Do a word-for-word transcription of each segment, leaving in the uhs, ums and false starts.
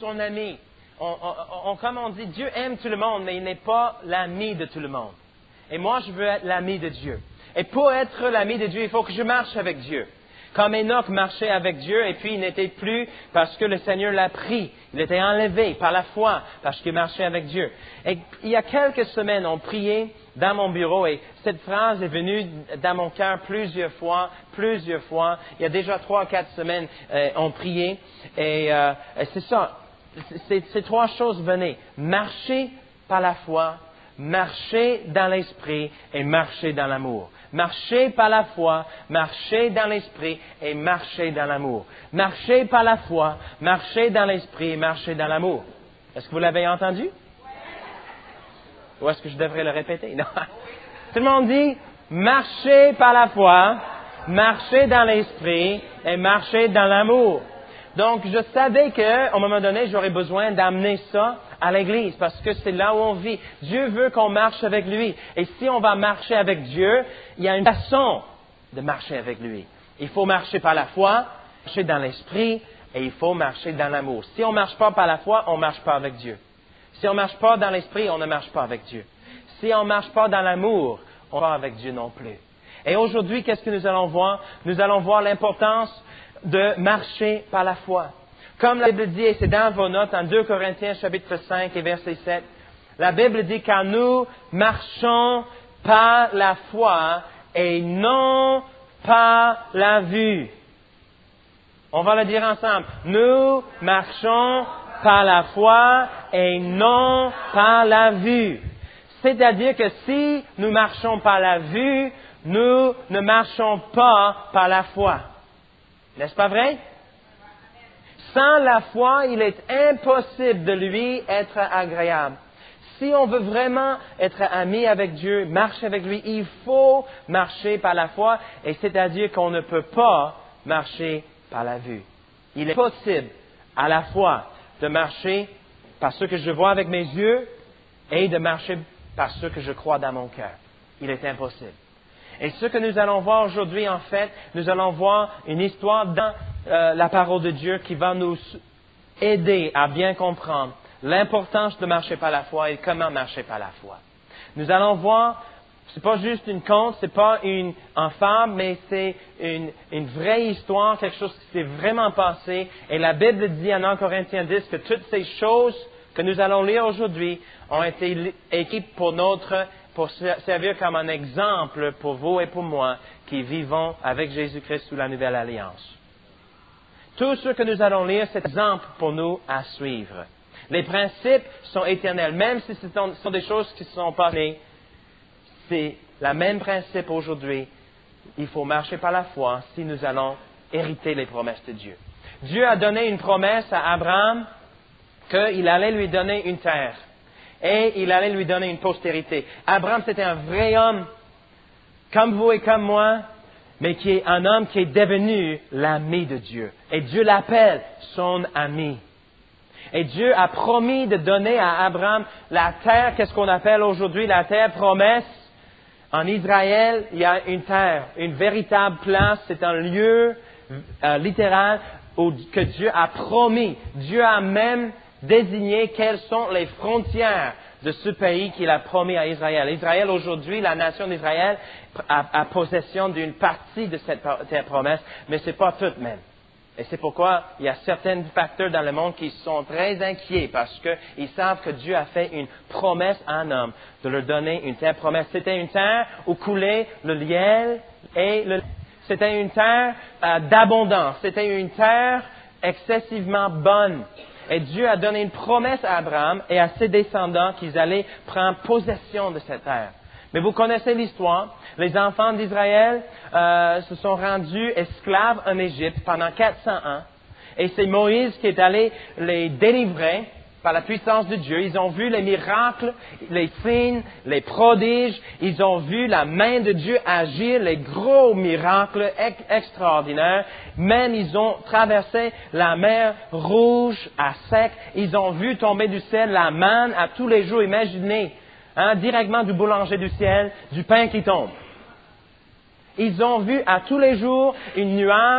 son ami. On, on, on, comme on dit, Dieu aime tout le monde, mais il n'est pas l'ami de tout le monde. Et moi, je veux être l'ami de Dieu. Et pour être l'ami de Dieu, il faut que je marche avec Dieu. Comme Enoch marchait avec Dieu, et puis il n'était plus parce que le Seigneur l'a pris. Il était enlevé par la foi, parce qu'il marchait avec Dieu. Et il y a quelques semaines, on priait dans mon bureau, et cette phrase est venue dans mon cœur plusieurs fois, plusieurs fois. Il y a déjà trois ou quatre semaines, euh, on priait, et, euh, et c'est ça. C'est, ces trois choses venaient. Marcher par la foi, marcher dans l'esprit et marcher dans l'amour. Marcher par la foi, marcher dans l'esprit et marcher dans l'amour. Marcher par la foi, marcher dans l'esprit et marcher dans l'amour. Est-ce que vous l'avez entendu? Ou est-ce que je devrais le répéter? Non. Tout le monde dit marcher par la foi, marcher dans l'esprit et marcher dans l'amour. Donc, je savais qu'à un moment donné, j'aurais besoin d'amener ça à l'Église parce que c'est là où on vit. Dieu veut qu'on marche avec lui. Et si on va marcher avec Dieu, il y a une façon de marcher avec lui. Il faut marcher par la foi, marcher dans l'esprit et il faut marcher dans l'amour. Si on ne marche pas par la foi, on ne marche pas avec Dieu. Si on ne marche pas dans l'esprit, on ne marche pas avec Dieu. Si on ne marche pas dans l'amour, on ne marche pas avec Dieu non plus. Et aujourd'hui, qu'est-ce que nous allons voir? Nous allons voir l'importance de marcher par la foi. Comme la Bible dit, et c'est dans vos notes, en deux Corinthiens chapitre cinq et verset sept, la Bible dit car nous marchons par la foi et non par la vue. On va le dire ensemble. Nous marchons par la foi et non par la vue. C'est-à-dire que si nous marchons par la vue, nous ne marchons pas par la foi. N'est-ce pas vrai? Sans la foi, il est impossible de lui être agréable. Si on veut vraiment être ami avec Dieu, marcher avec lui, il faut marcher par la foi, et c'est-à-dire qu'on ne peut pas marcher par la vue. Il est possible à la fois de marcher par ce que je vois avec mes yeux et de marcher par ce que je crois dans mon cœur. Il est impossible. Et ce que nous allons voir aujourd'hui, en fait, nous allons voir une histoire dans euh, la parole de Dieu qui va nous aider à bien comprendre l'importance de marcher par la foi et comment marcher par la foi. Nous allons voir, c'est pas juste une conte, c'est pas une, une fable, mais c'est une, une vraie histoire, quelque chose qui s'est vraiment passé. Et la Bible dit en un Corinthiens dix que toutes ces choses que nous allons lire aujourd'hui ont été écrites pour notre pour servir comme un exemple pour vous et pour moi qui vivons avec Jésus-Christ sous la nouvelle alliance. Tout ce que nous allons lire, c'est un exemple pour nous à suivre. Les principes sont éternels, même si ce sont des choses qui sont passées. C'est le même principe aujourd'hui. Il faut marcher par la foi si nous allons hériter les promesses de Dieu. Dieu a donné une promesse à Abraham qu'il allait lui donner une terre. Et il allait lui donner une postérité. Abraham, c'était un vrai homme, comme vous et comme moi, mais qui est un homme qui est devenu l'ami de Dieu. Et Dieu l'appelle son ami. Et Dieu a promis de donner à Abraham la terre, qu'est-ce qu'on appelle aujourd'hui la terre promesse. En Israël, il y a une terre, une véritable place, c'est un lieu euh, littéral où, que Dieu a promis. Dieu a même désigner quelles sont les frontières de ce pays qu'il a promis à Israël. Israël, aujourd'hui, la nation d'Israël a, a possession d'une partie de cette terre promesse, mais ce n'est pas toute même. Et c'est pourquoi il y a certains facteurs dans le monde qui sont très inquiets parce qu'ils savent que Dieu a fait une promesse à un homme de leur donner une terre promesse. C'était une terre où coulait le miel et le... C'était une terre euh, d'abondance. C'était une terre excessivement bonne. Et Dieu a donné une promesse à Abraham et à ses descendants qu'ils allaient prendre possession de cette terre. Mais vous connaissez l'histoire. Les enfants d'Israël euh, se sont rendus esclaves en Égypte pendant quatre cents ans. Et c'est Moïse qui est allé les délivrer par la puissance de Dieu. Ils ont vu les miracles, les signes, les prodiges. Ils ont vu la main de Dieu agir, les gros miracles ex- extraordinaires. Même ils ont traversé la mer Rouge à sec. Ils ont vu tomber du ciel la manne à tous les jours. Imaginez, hein, directement du boulanger du ciel, du pain qui tombe. Ils ont vu à tous les jours une nuage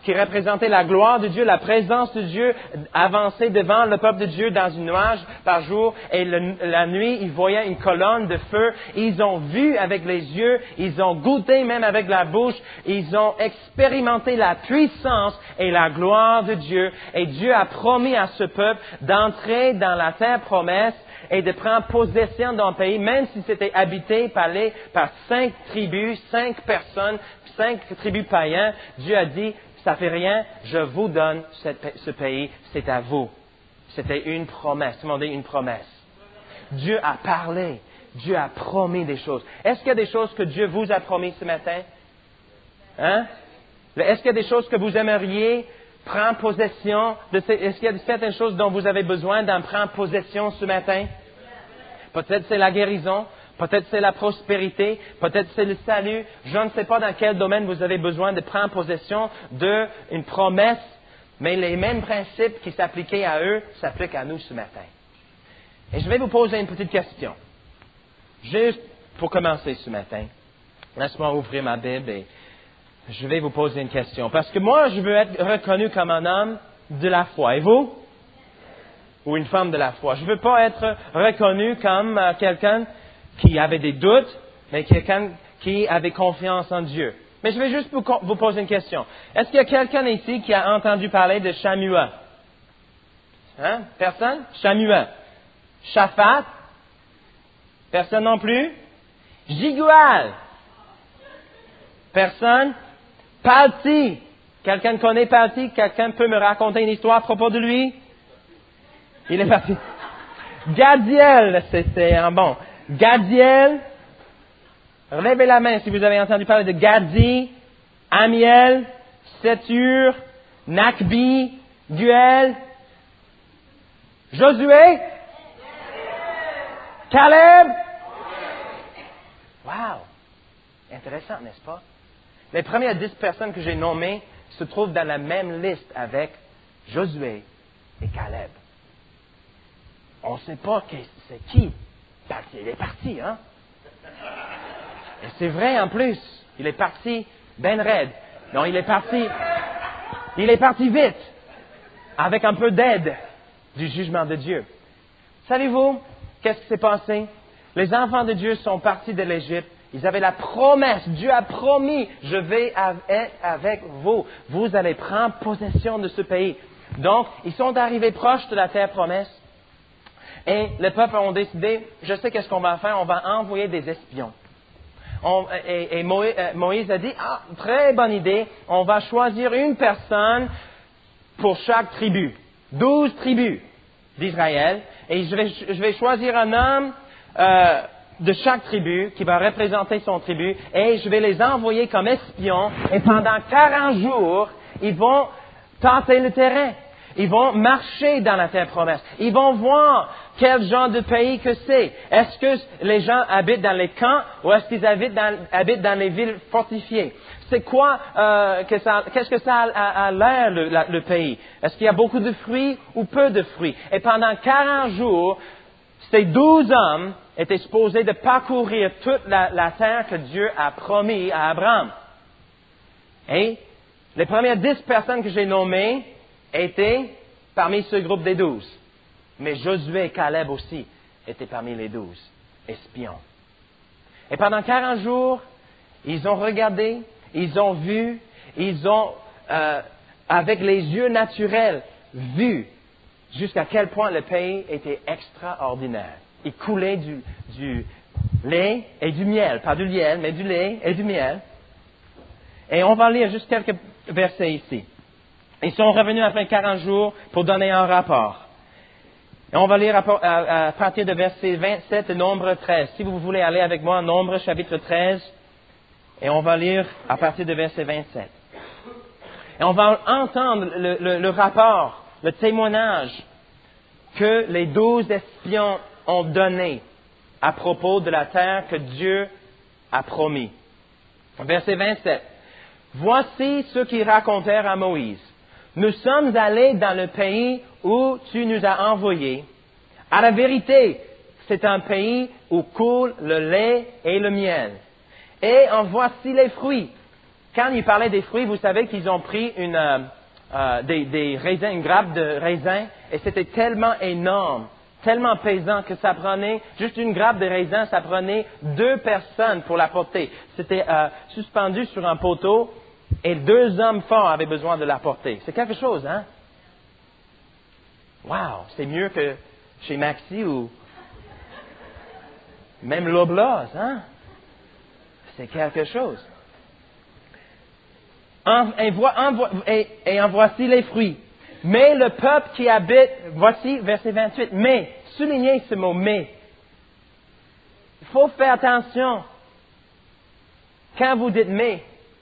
qui représentait la gloire de Dieu, la présence de Dieu, avançait devant le peuple de Dieu dans une nuage par jour. Et le, la nuit, ils voyaient une colonne de feu. Ils ont vu avec les yeux, ils ont goûté même avec la bouche. Ils ont expérimenté la puissance et la gloire de Dieu. Et Dieu a promis à ce peuple d'entrer dans la terre promesse et de prendre possession d'un pays, même si c'était habité par, les, par cinq tribus, cinq personnes, cinq tribus païens. Dieu a dit, ça fait rien, je vous donne cette, ce pays, c'est à vous. C'était une promesse, tout le monde dit une promesse. Dieu a parlé, Dieu a promis des choses. Est-ce qu'il y a des choses que Dieu vous a promis ce matin? Hein? Est-ce qu'il y a des choses que vous aimeriez prendre possession de ces, est-ce qu'il y a certaines choses dont vous avez besoin d'en prendre possession ce matin? Peut-être c'est la guérison, peut-être c'est la prospérité, peut-être c'est le salut. Je ne sais pas dans quel domaine vous avez besoin de prendre possession d'une promesse, mais les mêmes principes qui s'appliquaient à eux s'appliquent à nous ce matin. Et je vais vous poser une petite question. Juste pour commencer ce matin. Laisse-moi ouvrir ma Bible et je vais vous poser une question. Parce que moi, je veux être reconnu comme un homme de la foi. Et vous? Ou une femme de la foi. Je ne veux pas être reconnu comme euh, quelqu'un qui avait des doutes, mais quelqu'un qui avait confiance en Dieu. Mais je vais juste vous, vous poser une question. Est-ce qu'il y a quelqu'un ici qui a entendu parler de Shammua? Hein? Personne? Shammua. Shaphat? Personne non plus? Jigual? Personne? Palti. Quelqu'un connaît Palti? Quelqu'un peut me raconter une histoire à propos de lui? Il est parti. Gadiel, c'est un bon. Gadiel. Relevez la main si vous avez entendu parler de Gadi, Amiel, Sétur, Nakbi, Guel, Josué, Caleb. Wow! Intéressant, n'est-ce pas? Les premières dix personnes que j'ai nommées se trouvent dans la même liste avec Josué et Caleb. On ne sait pas c'est qui. Il est parti, hein? Et c'est vrai en plus. Il est parti ben raide. Non, il est parti. Il est parti vite. Avec un peu d'aide du jugement de Dieu. Savez-vous, qu'est-ce qui s'est passé? Les enfants de Dieu sont partis de l'Égypte. Ils avaient la promesse. Dieu a promis, je vais être avec vous. Vous allez prendre possession de ce pays. Donc, ils sont arrivés proches de la terre promesse. Et le peuple ont décidé, je sais qu'est-ce qu'on va faire, on va envoyer des espions. On, et, et Moïse, Moïse a dit, ah, très bonne idée, on va choisir une personne pour chaque tribu. Douze tribus d'Israël. Et je vais, je vais choisir un homme euh, de chaque tribu qui va représenter son tribu. Et je vais les envoyer comme espions. Et pendant quarante jours, ils vont tenter le terrain. Ils vont marcher dans la terre promesse. Ils vont voir quel genre de pays que c'est. Est-ce que les gens habitent dans les camps ou est-ce qu'ils habitent dans, habitent dans les villes fortifiées? C'est quoi, euh, que ça, qu'est-ce que ça a, a l'air le, la, le pays? Est-ce qu'il y a beaucoup de fruits ou peu de fruits? Et pendant quarante jours, ces douze hommes étaient supposés de parcourir toute la, la terre que Dieu a promis à Abraham. Et les premières dix personnes que j'ai nommées étaient parmi ce groupe des douze. Mais Josué et Caleb aussi étaient parmi les douze espions. Et pendant quarante jours, ils ont regardé, ils ont vu, ils ont, euh, avec les yeux naturels, vu jusqu'à quel point le pays était extraordinaire. Il coulait du, du lait et du miel. Pas du miel, mais du lait et du miel. Et on va lire juste quelques versets ici. Ils sont revenus après quarante jours pour donner un rapport. Et on va lire à, à, à partir de verset vingt-sept et Nombre treize. Si vous voulez aller avec moi, Nombre chapitre treize, et on va lire à partir de verset vingt-sept. Et on va entendre le, le, le rapport, le témoignage que les douze espions ont donné à propos de la terre que Dieu a promis. Verset vingt-sept. Voici ce qu'ils racontèrent à Moïse. Nous sommes allés dans le pays où tu nous as envoyés. À la vérité, c'est un pays où coule le lait et le miel. Et en voici les fruits. quand il parlait des fruits, vous savez qu'ils ont pris une, euh, euh, des, des raisins, une grappe de raisins, et c'était tellement énorme, tellement pesant que ça prenait, juste une grappe de raisins, ça prenait deux personnes pour la porter. C'était euh, suspendu sur un poteau, et deux hommes forts avaient besoin de la porter. C'est quelque chose, hein? Wow! C'est mieux que chez Maxi ou même Loblaws, hein? C'est quelque chose. En, et, vo, en, et, et en voici les fruits. Mais le peuple qui habite, voici verset vingt-huit, mais, soulignez ce mot mais. Il faut faire attention quand vous dites mais.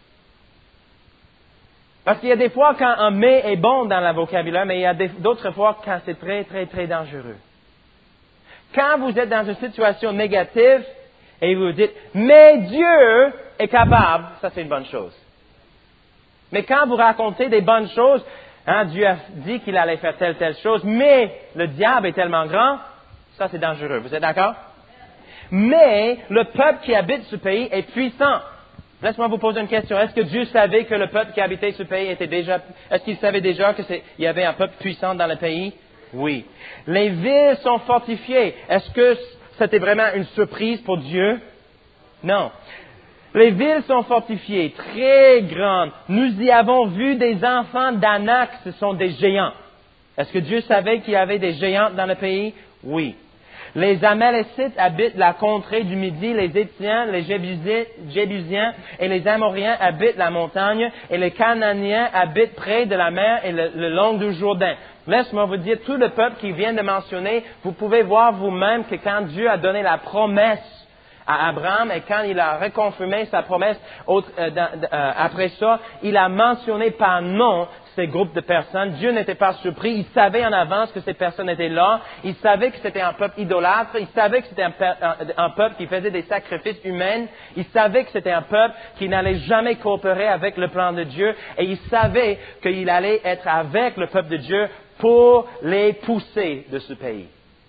Parce qu'il y a des fois quand un mais est bon dans le vocabulaire, mais il y a des, d'autres fois quand c'est très, très, très dangereux. Quand vous êtes dans une situation négative et vous dites mais Dieu est capable, ça c'est une bonne chose. Mais quand vous racontez des bonnes choses, hein, Dieu a dit qu'il allait faire telle, telle chose, mais le diable est tellement grand, ça c'est dangereux. Vous êtes d'accord? Mais le peuple qui habite ce pays est puissant. Laisse-moi vous poser une question. Est-ce que Dieu savait que le peuple qui habitait ce pays était déjà, est-ce qu'il savait déjà qu'il y avait un peuple puissant dans le pays? Oui. Les villes sont fortifiées. Est-ce que c'était vraiment une surprise pour Dieu? Non. Les villes sont fortifiées, très grandes. Nous y avons vu des enfants d'Anak, ce sont des géants. Est-ce que Dieu savait qu'il y avait des géants dans le pays? Oui. Les Amalécites habitent la contrée du Midi, les Étiens, les Jébusiens et les Amoriens habitent la montagne, et les Cananéens habitent près de la mer et le, le long du Jourdain. Laisse-moi vous dire, tout le peuple qui vient de mentionner, vous pouvez voir vous-même que quand Dieu a donné la promesse à Abraham et quand il a reconfirmé sa promesse autre, euh, dans, euh, après ça, il a mentionné par nom ces groupes de personnes. Dieu n'était pas surpris. Il savait en avance que ces personnes étaient là. Il savait que c'était un peuple idolâtre. Il savait que c'était un, un, un peuple qui faisait des sacrifices humains. Il savait que c'était un peuple qui n'allait jamais coopérer avec le plan de Dieu. Et il savait qu'il allait être avec le peuple de Dieu pour les pousser de ce pays.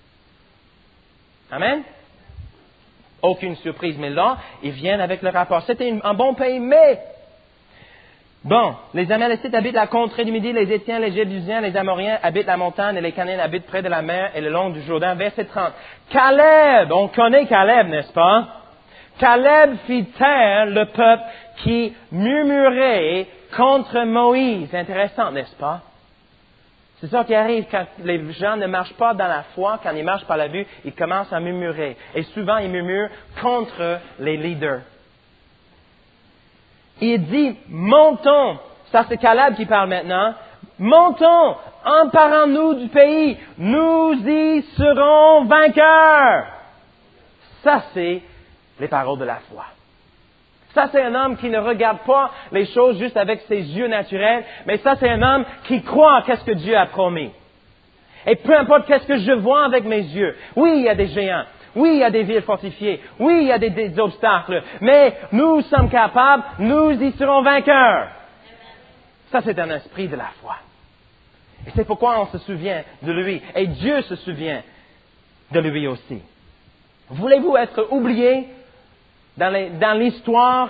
Amen? Aucune surprise, mais là, ils viennent avec le rapport. C'était une, un bon pays, mais... Bon, les Amalécites habitent la contrée du Midi, les Étiens, les Jébusiens, les Amoriens habitent la montagne et les Cananéens habitent près de la mer et le long du Jourdain. Verset trente. Caleb, on connaît Caleb, n'est-ce pas? Caleb fit taire le peuple qui murmurait contre Moïse. Intéressant, n'est-ce pas? C'est ça qui arrive quand les gens ne marchent pas dans la foi, quand ils marchent par la vue, ils commencent à murmurer. Et souvent, ils murmurent contre les leaders. Il dit, montons, ça c'est Caleb qui parle maintenant, montons, emparons-nous du pays, nous y serons vainqueurs. Ça c'est les paroles de la foi. Ça c'est un homme qui ne regarde pas les choses juste avec ses yeux naturels, mais ça c'est un homme qui croit à ce que Dieu a promis. Et peu importe qu'est-ce que je vois avec mes yeux, oui il y a des géants. Oui, il y a des villes fortifiées. Oui, il y a des, des obstacles. Mais nous sommes capables, nous y serons vainqueurs. Ça, c'est un esprit de la foi. Et c'est pourquoi on se souvient de lui. Et Dieu se souvient de lui aussi. Voulez-vous être oublié dans, les, dans l'histoire?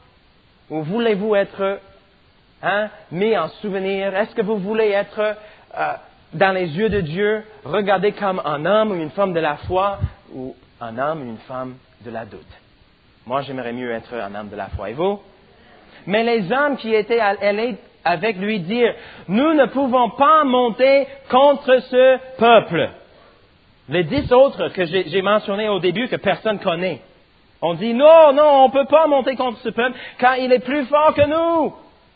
Ou voulez-vous être hein, mis en souvenir? Est-ce que vous voulez être euh, dans les yeux de Dieu, regardé comme un homme ou une femme de la foi? Ou un homme ou une femme de la doute. Moi, j'aimerais mieux être un homme de la foi. Et vous? Mais les hommes qui étaient allés avec lui dirent, nous ne pouvons pas monter contre ce peuple. Les dix autres que j'ai, j'ai mentionnés au début, que personne connaît. On dit, non, non, on ne peut pas monter contre ce peuple, car il est plus fort que nous.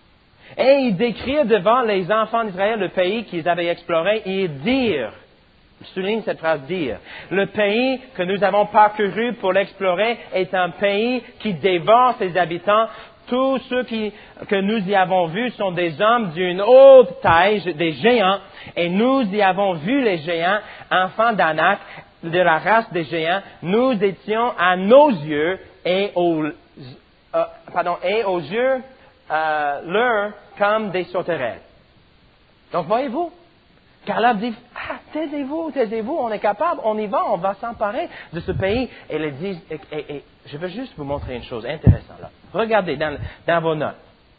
Et ils décrivent devant les enfants d'Israël le pays qu'ils avaient exploré, et ils dirent, je souligne cette phrase dire. Le pays que nous avons parcouru pour l'explorer est un pays qui dévore ses habitants. Tous ceux qui, que nous y avons vus sont des hommes d'une haute taille, des géants, et nous y avons vu les géants, enfants d'Anak, de la race des géants. Nous étions à nos yeux et aux, euh, pardon, et aux yeux euh, leurs comme des sauterelles. Donc voyez-vous, Caleb dit, ah, taisez-vous, taisez-vous, on est capable, on y va, on va s'emparer de ce pays. Et, les disent, et, et, et je veux juste vous montrer une chose intéressante là. Regardez dans, dans vos notes.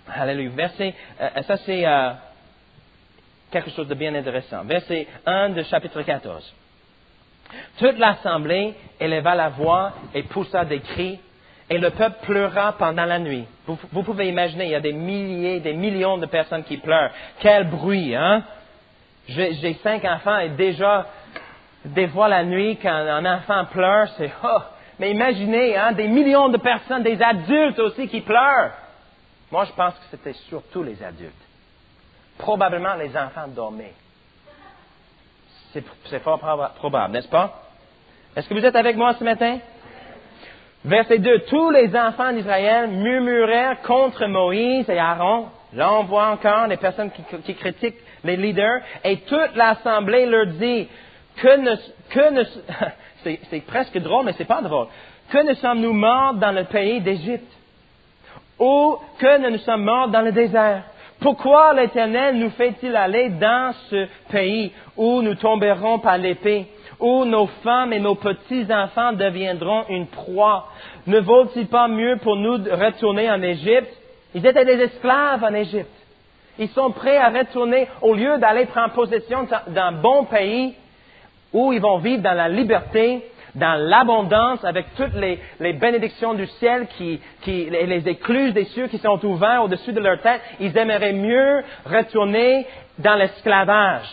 Alléluia. Verset, euh, ça c'est euh, quelque chose de bien intéressant. Verset un de chapitre quatorze. Toute l'assemblée éleva la voix et poussa des cris, et le peuple pleura pendant la nuit. Vous, vous pouvez imaginer, il y a des milliers, des millions de personnes qui pleurent. Quel bruit, hein? J'ai, j'ai cinq enfants et déjà, des fois la nuit, quand un enfant pleure, c'est oh! Mais imaginez, hein, des millions de personnes, des adultes aussi qui pleurent. Moi, je pense que c'était surtout les adultes. Probablement les enfants dormaient. C'est, c'est fort probable, n'est-ce pas? Est-ce que vous êtes avec moi ce matin? Verset deux. Tous les enfants d'Israël murmurèrent contre Moïse et Aaron. Là, on voit encore les personnes qui, qui critiquent les leaders. Et toute l'assemblée leur dit que ne, que ne, c'est, c'est presque drôle, mais c'est pas drôle. Que ne sommes-nous morts dans le pays d'Égypte? Ou que ne nous sommes morts dans le désert? Pourquoi l'Éternel nous fait-il aller dans ce pays où nous tomberons par l'épée, où nos femmes et nos petits-enfants deviendront une proie? Ne vaut-il pas mieux pour nous de retourner en Égypte? Ils étaient des esclaves en Égypte. Ils sont prêts à retourner, au lieu d'aller prendre possession d'un bon pays où ils vont vivre dans la liberté, dans l'abondance, avec toutes les, les bénédictions du ciel, qui, qui, les, les écluses des cieux qui sont ouverts au-dessus de leur tête. Ils aimeraient mieux retourner dans l'esclavage.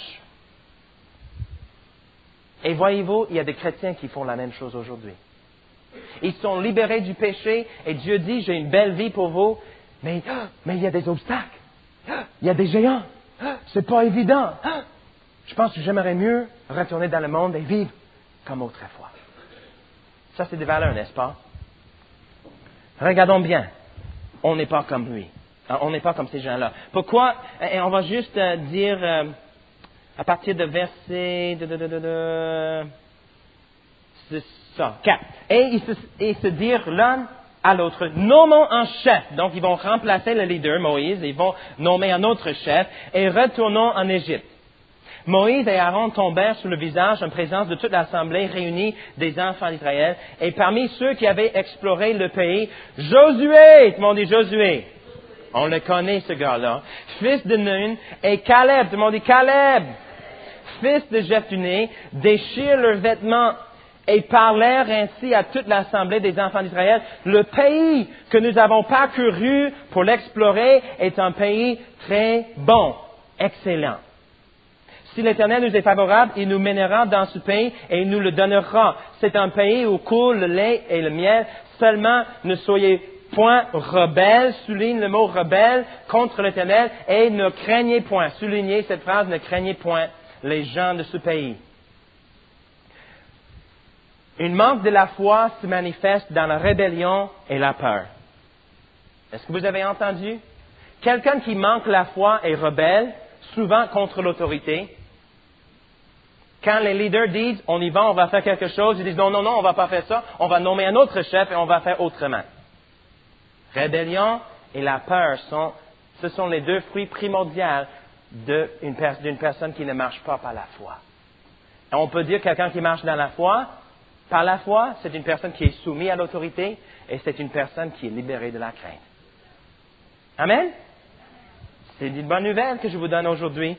Et voyez-vous, il y a des chrétiens qui font la même chose aujourd'hui. Ils sont libérés du péché et Dieu dit, j'ai une belle vie pour vous, mais, mais il y a des obstacles. Il y a des géants. C'est pas évident. Je pense que j'aimerais mieux retourner dans le monde et vivre comme autrefois. Ça, c'est des valeurs, n'est-ce pas? Regardons bien. On n'est pas comme lui. On n'est pas comme ces gens-là. Pourquoi? Et on va juste dire, euh, à partir de verset de, de, de, de, de c'est ça, quatre. Et ils se, ils se dirent l'un à l'autre, nommons un chef. Donc, ils vont remplacer le leader, Moïse, ils vont nommer un autre chef, et retournons en Égypte. Moïse et Aaron tombèrent sur le visage en présence de toute l'assemblée réunie des enfants d'Israël. Et parmi ceux qui avaient exploré le pays, Josué, tout le monde dit Josué. On le connaît, ce gars-là. Fils de Nun, et Caleb, tout le monde dit Caleb. Fils de Jephthé, déchirent leurs vêtements et parlèrent ainsi à toute l'assemblée des enfants d'Israël. Le pays que nous avons parcouru pour l'explorer est un pays très bon, excellent. Si l'Éternel nous est favorable, il nous mènera dans ce pays et il nous le donnera. C'est un pays où coule le lait et le miel. Seulement, ne soyez point rebelles, souligne le mot rebelle, contre l'Éternel, et ne craignez point. Soulignez cette phrase, ne craignez point les gens de ce pays. Une manque de la foi se manifeste dans la rébellion et la peur. Est-ce que vous avez entendu? Quelqu'un qui manque la foi est rebelle, souvent contre l'autorité. Quand les leaders disent, on y va, on va faire quelque chose, ils disent, non, non, non, on va pas faire ça, on va nommer un autre chef et on va faire autrement. Rébellion et la peur sont, ce sont les deux fruits primordiaux d'une, d'une personne qui ne marche pas par la foi. Et on peut dire quelqu'un qui marche dans la foi, par la foi, c'est une personne qui est soumise à l'autorité et c'est une personne qui est libérée de la crainte. Amen? C'est une bonne nouvelle que je vous donne aujourd'hui.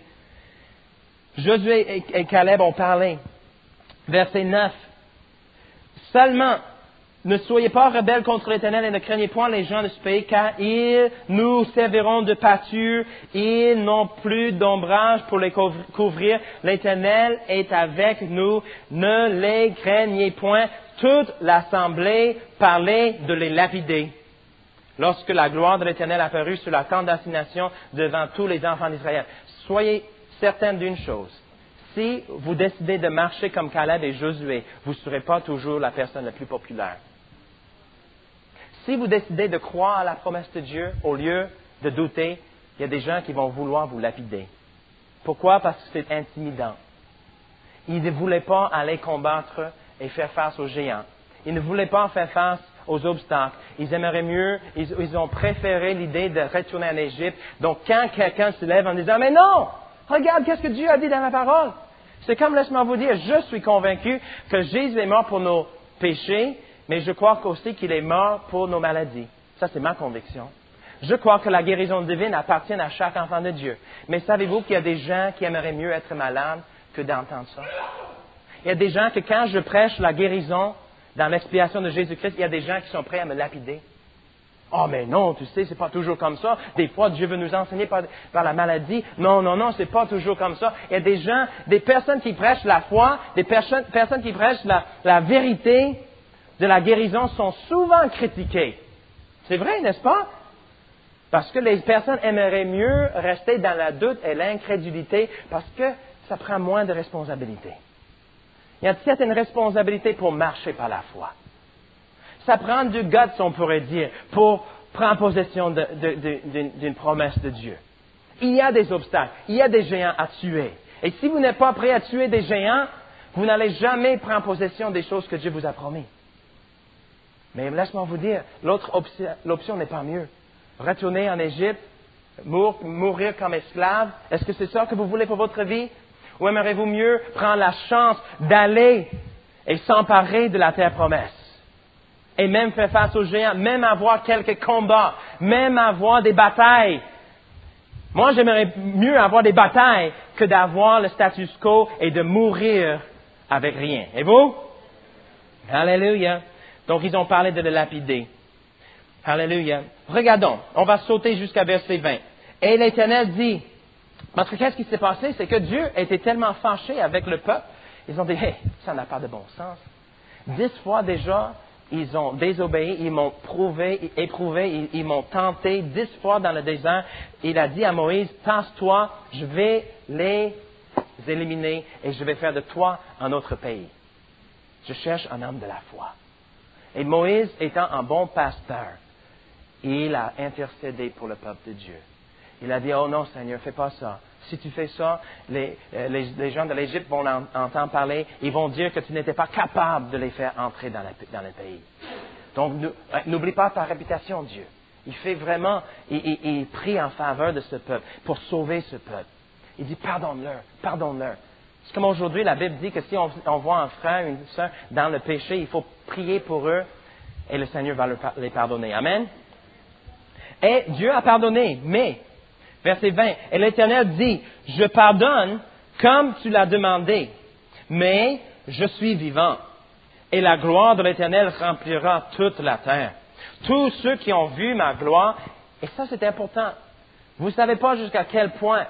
Josué et Caleb ont parlé. Verset neuf. Seulement, ne soyez pas rebelles contre l'Éternel et ne craignez point les gens de ce pays, car ils nous serviront de pâture. Ils n'ont plus d'ombrage pour les couvrir. L'Éternel est avec nous. Ne les craignez point. Toute l'assemblée parlait de les lapider. Lorsque la gloire de l'Éternel apparut sur la tente d'assignation devant tous les enfants d'Israël. Soyez certains d'une chose. Si vous décidez de marcher comme Caleb et Josué, vous ne serez pas toujours la personne la plus populaire. Si vous décidez de croire à la promesse de Dieu, au lieu de douter, il y a des gens qui vont vouloir vous lapider. Pourquoi? Parce que c'est intimidant. Ils ne voulaient pas aller combattre et faire face aux géants. Ils ne voulaient pas faire face aux obstacles. Ils aimeraient mieux, ils, ils ont préféré l'idée de retourner en Égypte. Donc, quand quelqu'un se lève en disant, mais non! Regarde, qu'est-ce que Dieu a dit dans la parole? C'est comme, laisse-moi vous dire, je suis convaincu que Jésus est mort pour nos péchés, mais je crois aussi qu'il est mort pour nos maladies. Ça, c'est ma conviction. Je crois que la guérison divine appartient à chaque enfant de Dieu. Mais savez-vous qu'il y a des gens qui aimeraient mieux être malades que d'entendre ça? Il y a des gens que quand je prêche la guérison dans l'expiation de Jésus-Christ, il y a des gens qui sont prêts à me lapider. Oh, mais non, tu sais, c'est pas toujours comme ça. Des fois, Dieu veut nous enseigner par, par la maladie. Non, non, non, c'est pas toujours comme ça. Il y a des gens, des personnes qui prêchent la foi, des personnes, personnes qui prêchent la, la vérité de la guérison sont souvent critiquées. C'est vrai, n'est-ce pas? Parce que les personnes aimeraient mieux rester dans la doute et l'incrédulité parce que ça prend moins de responsabilité. Il y a certaines responsabilités pour marcher par la foi. Ça prend du guts, on pourrait dire, pour prendre possession de, de, de, d'une, d'une promesse de Dieu. Il y a des obstacles, il y a des géants à tuer. Et si vous n'êtes pas prêt à tuer des géants, vous n'allez jamais prendre possession des choses que Dieu vous a promis. Mais laisse-moi vous dire, l'autre option, l'option n'est pas mieux. Retourner en Égypte, mour, mourir comme esclave, est-ce que c'est ça que vous voulez pour votre vie? Ou aimeriez-vous mieux prendre la chance d'aller et s'emparer de la terre promesse? Et même faire face aux géants, même avoir quelques combats, même avoir des batailles. Moi, j'aimerais mieux avoir des batailles que d'avoir le status quo et de mourir avec rien. Et vous? Alléluia. Donc, ils ont parlé de le lapider. Alléluia. Regardons, on va sauter jusqu'à verset vingt. Et l'Éternel dit, parce que qu'est-ce qui s'est passé? C'est que Dieu était tellement fâché avec le peuple, ils ont dit, hey, ça n'a pas de bon sens. Dix fois déjà, ils ont désobéi, ils m'ont prouvé, éprouvé, ils, ils m'ont tenté dix fois dans le désert. Il a dit à Moïse, tasse-toi, je vais les éliminer et je vais faire de toi un autre pays. Je cherche un homme de la foi. Et Moïse étant un bon pasteur, il a intercédé pour le peuple de Dieu. Il a dit, oh non Seigneur, fais pas ça. Si tu fais ça, les, les, les gens de l'Égypte vont en, entendre parler, ils vont dire que tu n'étais pas capable de les faire entrer dans, la, dans le pays. Donc, n'oublie pas ta réputation, Dieu. Il fait vraiment, il, il, il prie en faveur de ce peuple, pour sauver ce peuple. Il dit, pardonne-leur, pardonne-leur. C'est comme aujourd'hui, la Bible dit que si on, on voit un frère, une sœur dans le péché, il faut prier pour eux et le Seigneur va leur, les pardonner. Amen. Et Dieu a pardonné, mais, verset vingt, et l'Éternel dit, je pardonne comme tu l'as demandé, mais je suis vivant, et la gloire de l'Éternel remplira toute la terre. Tous ceux qui ont vu ma gloire, et ça c'est important, vous ne savez pas jusqu'à quel point.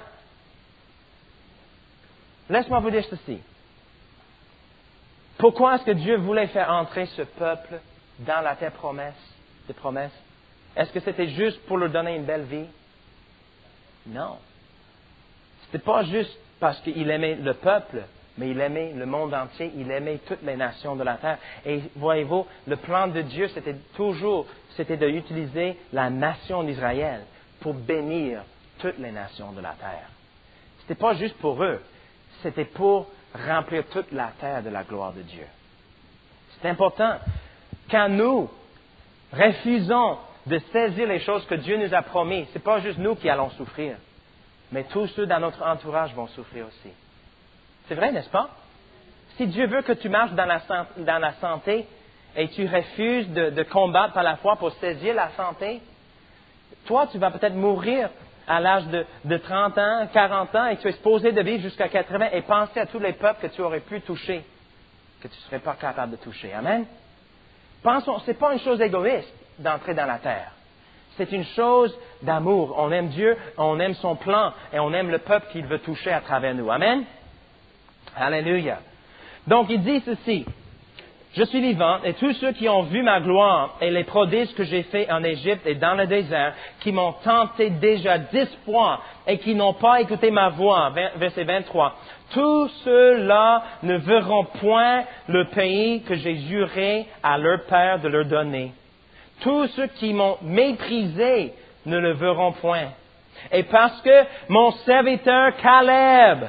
Laisse-moi vous dire ceci. Pourquoi est-ce que Dieu voulait faire entrer ce peuple dans la terre promesse, des promesses? Est-ce que c'était juste pour leur donner une belle vie? Non. C'était pas juste parce qu'il aimait le peuple, mais il aimait le monde entier, il aimait toutes les nations de la terre. Et voyez-vous, le plan de Dieu, c'était toujours, c'était d'utiliser la nation d'Israël pour bénir toutes les nations de la terre. C'était pas juste pour eux, c'était pour remplir toute la terre de la gloire de Dieu. C'est important. Quand nous refusons de saisir les choses que Dieu nous a promis, c'est pas juste nous qui allons souffrir, mais tous ceux dans notre entourage vont souffrir aussi. C'est vrai, n'est-ce pas? Si Dieu veut que tu marches dans la, dans la santé et tu refuses de, de combattre par la foi pour saisir la santé, toi, tu vas peut-être mourir à l'âge de, de trente ans, quarante ans, et tu es supposé de vivre jusqu'à quatre-vingts et penser à tous les peuples que tu aurais pu toucher, que tu ne serais pas capable de toucher. Amen? Pensons, ce n'est pas une chose égoïste d'entrer dans la terre. C'est une chose d'amour. On aime Dieu, on aime son plan, et on aime le peuple qu'il veut toucher à travers nous. Amen? Alléluia. Donc, il dit ceci. Je suis vivant, et tous ceux qui ont vu ma gloire et les prodiges que j'ai faits en Égypte et dans le désert, qui m'ont tenté déjà dix fois et qui n'ont pas écouté ma voix, verset vingt-trois, tous ceux-là ne verront point le pays que j'ai juré à leur père de leur donner. Tous ceux qui m'ont méprisé ne le verront point. Et parce que mon serviteur Caleb,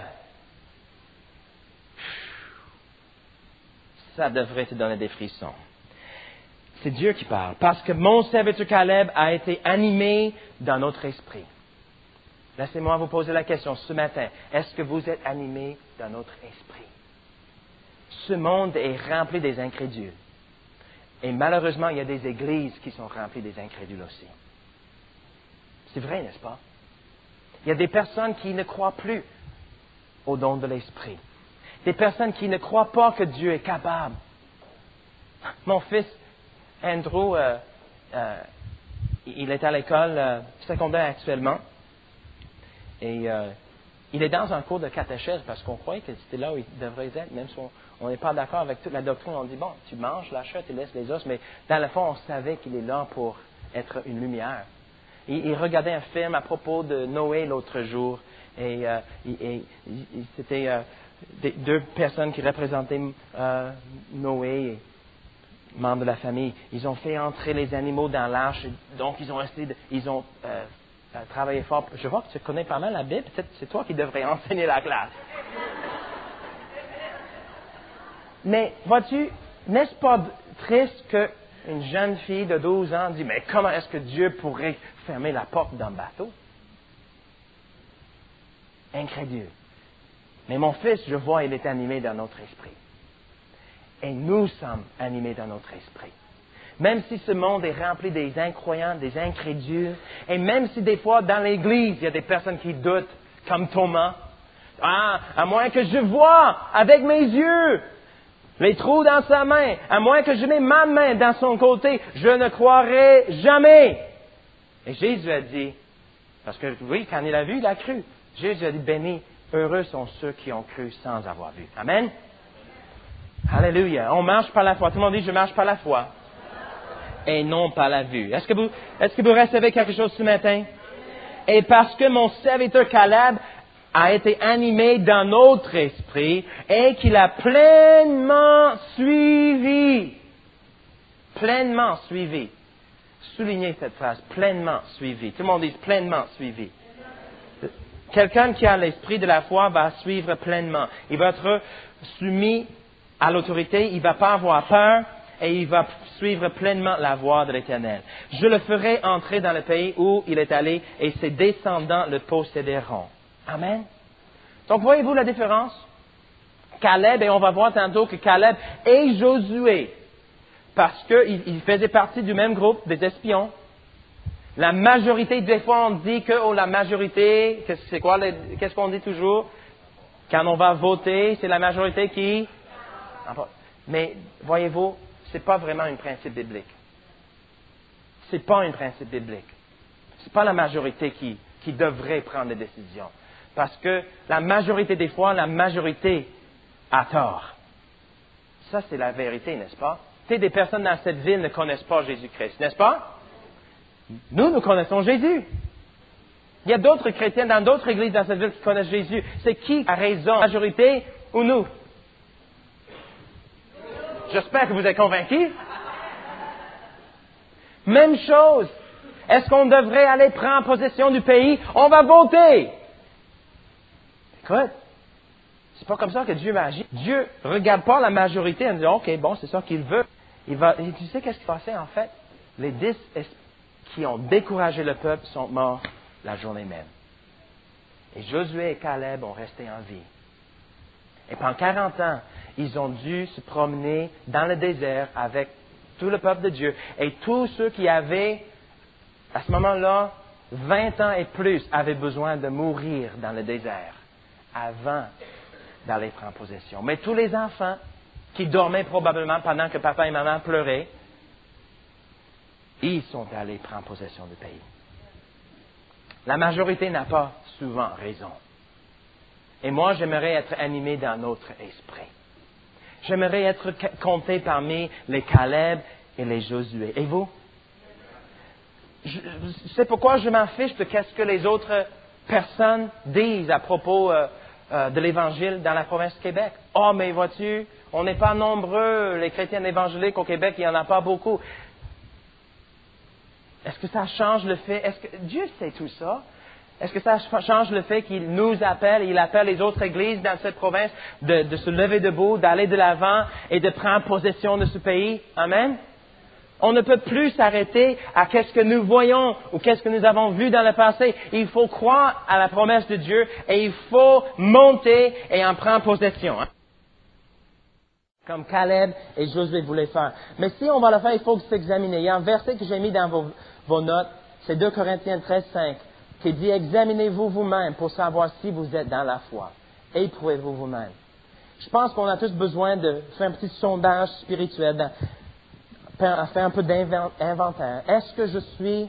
ça devrait te donner des frissons. C'est Dieu qui parle. Parce que mon serviteur Caleb a été animé dans notre esprit. Laissez-moi vous poser la question ce matin. Est-ce que vous êtes animé dans notre esprit? Ce monde est rempli des incrédules. Et malheureusement, il y a des églises qui sont remplies des incrédules aussi. C'est vrai, n'est-ce pas? Il y a des personnes qui ne croient plus au don de l'Esprit. Des personnes qui ne croient pas que Dieu est capable. Mon fils, Andrew, euh, euh, il est à l'école euh, secondaire actuellement. Et euh, il est dans un cours de catéchèse parce qu'on croyait que c'était là où il devrait être, même si on n'est pas d'accord avec toute la doctrine. On dit, bon, tu manges la chair, tu laisses les os, mais dans le fond, on savait qu'il est là pour être une lumière. Il, il regardait un film à propos de Noé l'autre jour, et, euh, et, et, et c'était euh, des, deux personnes qui représentaient euh, Noé, membres de la famille. Ils ont fait entrer les animaux dans l'arche, donc ils ont resté, ils ont euh, travaillé fort. Je vois que tu connais pas mal la Bible, peut-être c'est toi qui devrais enseigner la classe. Mais vois-tu, n'est-ce pas triste qu'une jeune fille de douze ans dit, mais comment est-ce que Dieu pourrait fermer la porte d'un bateau? Incrédule. Mais mon fils, je vois, il est animé dans notre esprit. Et nous sommes animés dans notre esprit. Même si ce monde est rempli des incroyants, des incrédules, et même si des fois dans l'Église, il y a des personnes qui doutent, comme Thomas. Ah, à moins que je vois avec mes yeux les trous dans sa main, à moins que je mette ma main dans son côté, je ne croirai jamais. Et Jésus a dit, parce que oui, quand il a vu, il a cru. Jésus a dit, béni, heureux sont ceux qui ont cru sans avoir vu. Amen. Alléluia. On marche par la foi. Tout le monde dit, je marche par la foi. Et non par la vue. Est-ce que vous, est-ce que vous recevez quelque chose ce matin? Et parce que mon serviteur Caleb a été animé dans notre esprit et qu'il a pleinement suivi. Pleinement suivi. Soulignez cette phrase. Pleinement suivi. Tout le monde dit pleinement suivi. Quelqu'un qui a l'esprit de la foi va suivre pleinement. Il va être soumis à l'autorité, il ne va pas avoir peur et il va suivre pleinement la voie de l'Éternel. Je le ferai entrer dans le pays où il est allé et ses descendants le posséderont. Amen. Donc voyez-vous la différence? Caleb, et on va voir tantôt que Caleb et Josué, parce qu'ils faisaient partie du même groupe des espions. La majorité, des fois on dit que oh, la majorité, c'est quoi, qu'est-ce qu'on dit toujours? Quand on va voter, c'est la majorité qui... Mais voyez-vous, ce n'est pas vraiment un principe biblique. Ce n'est pas un principe biblique. Ce n'est pas la majorité qui, qui devrait prendre des décisions. Parce que la majorité des fois, la majorité a tort. Ça, c'est la vérité, n'est-ce pas? Tu sais, des personnes dans cette ville ne connaissent pas Jésus-Christ, n'est-ce pas? Nous, nous connaissons Jésus. Il y a d'autres chrétiens dans d'autres églises dans cette ville qui connaissent Jésus. C'est qui a raison, la majorité ou nous? J'espère que vous êtes convaincus. Même chose. Est-ce qu'on devrait aller prendre possession du pays? On va voter. Écoute, c'est pas comme ça que Dieu va agir. Dieu ne regarde pas la majorité en disant, OK, bon, c'est ça qu'il veut. Il va, et tu sais qu'est-ce qui passait en fait? Les dix qui ont découragé le peuple sont morts la journée même. Et Josué et Caleb ont resté en vie. Et pendant quarante ans, ils ont dû se promener dans le désert avec tout le peuple de Dieu. Et tous ceux qui avaient, à ce moment-là, vingt ans et plus, avaient besoin de mourir dans le désert avant d'aller prendre possession. Mais tous les enfants qui dormaient probablement pendant que papa et maman pleuraient, ils sont allés prendre possession du pays. La majorité n'a pas souvent raison. Et moi, j'aimerais être animé dans notre esprit. J'aimerais être compté parmi les Caleb et les Josué. Et vous? Je, c'est pourquoi je m'en fiche de ce que les autres personnes disent à propos euh, euh, de l'Évangile dans la province de Québec. Oh, mais vois-tu, on n'est pas nombreux, les chrétiens évangéliques au Québec, il n'y en a pas beaucoup. Est-ce que ça change le fait? Est-ce que Dieu sait tout ça? Est-ce que ça change le fait qu'il nous appelle, il appelle les autres églises dans cette province de, de se lever debout, d'aller de l'avant et de prendre possession de ce pays? Amen? On ne peut plus s'arrêter à qu'est-ce que nous voyons ou qu'est-ce que nous avons vu dans le passé. Il faut croire à la promesse de Dieu et il faut monter et en prendre possession. Hein? Comme Caleb et Josué voulaient faire. Mais si on va le faire, il faut s'examiner. Il y a un verset que j'ai mis dans vos, vos notes c'est deux Corinthiens treize, cinq, qui dit « Examinez-vous vous-même pour savoir si vous êtes dans la foi. Éprouvez-vous vous-même. » Je pense qu'on a tous besoin de faire un petit sondage spirituel, de faire un peu d'inventaire. Est-ce que je suis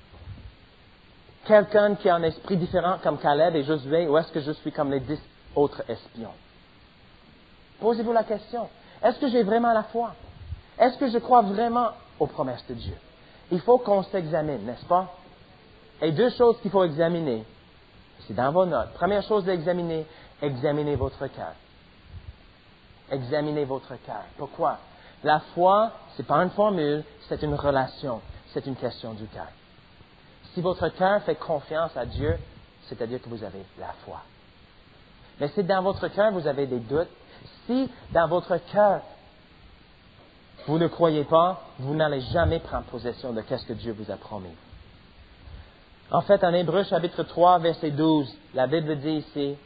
quelqu'un qui a un esprit différent comme Caleb et Josué, ou est-ce que je suis comme les dix autres espions? Posez-vous la question. Est-ce que j'ai vraiment la foi? Est-ce que je crois vraiment aux promesses de Dieu? Il faut qu'on s'examine, n'est-ce pas? Et deux choses qu'il faut examiner. C'est dans vos notes. Première chose à examiner, examinez votre cœur. Examinez votre cœur. Pourquoi? La foi, ce n'est pas une formule, c'est une relation. C'est une question du cœur. Si votre cœur fait confiance à Dieu, c'est-à-dire que vous avez la foi. Mais si dans votre cœur vous avez des doutes, si dans votre cœur vous ne croyez pas, vous n'allez jamais prendre possession de ce que Dieu vous a promis. En fait, en Hébreux chapitre trois, verset douze, la Bible dit ici,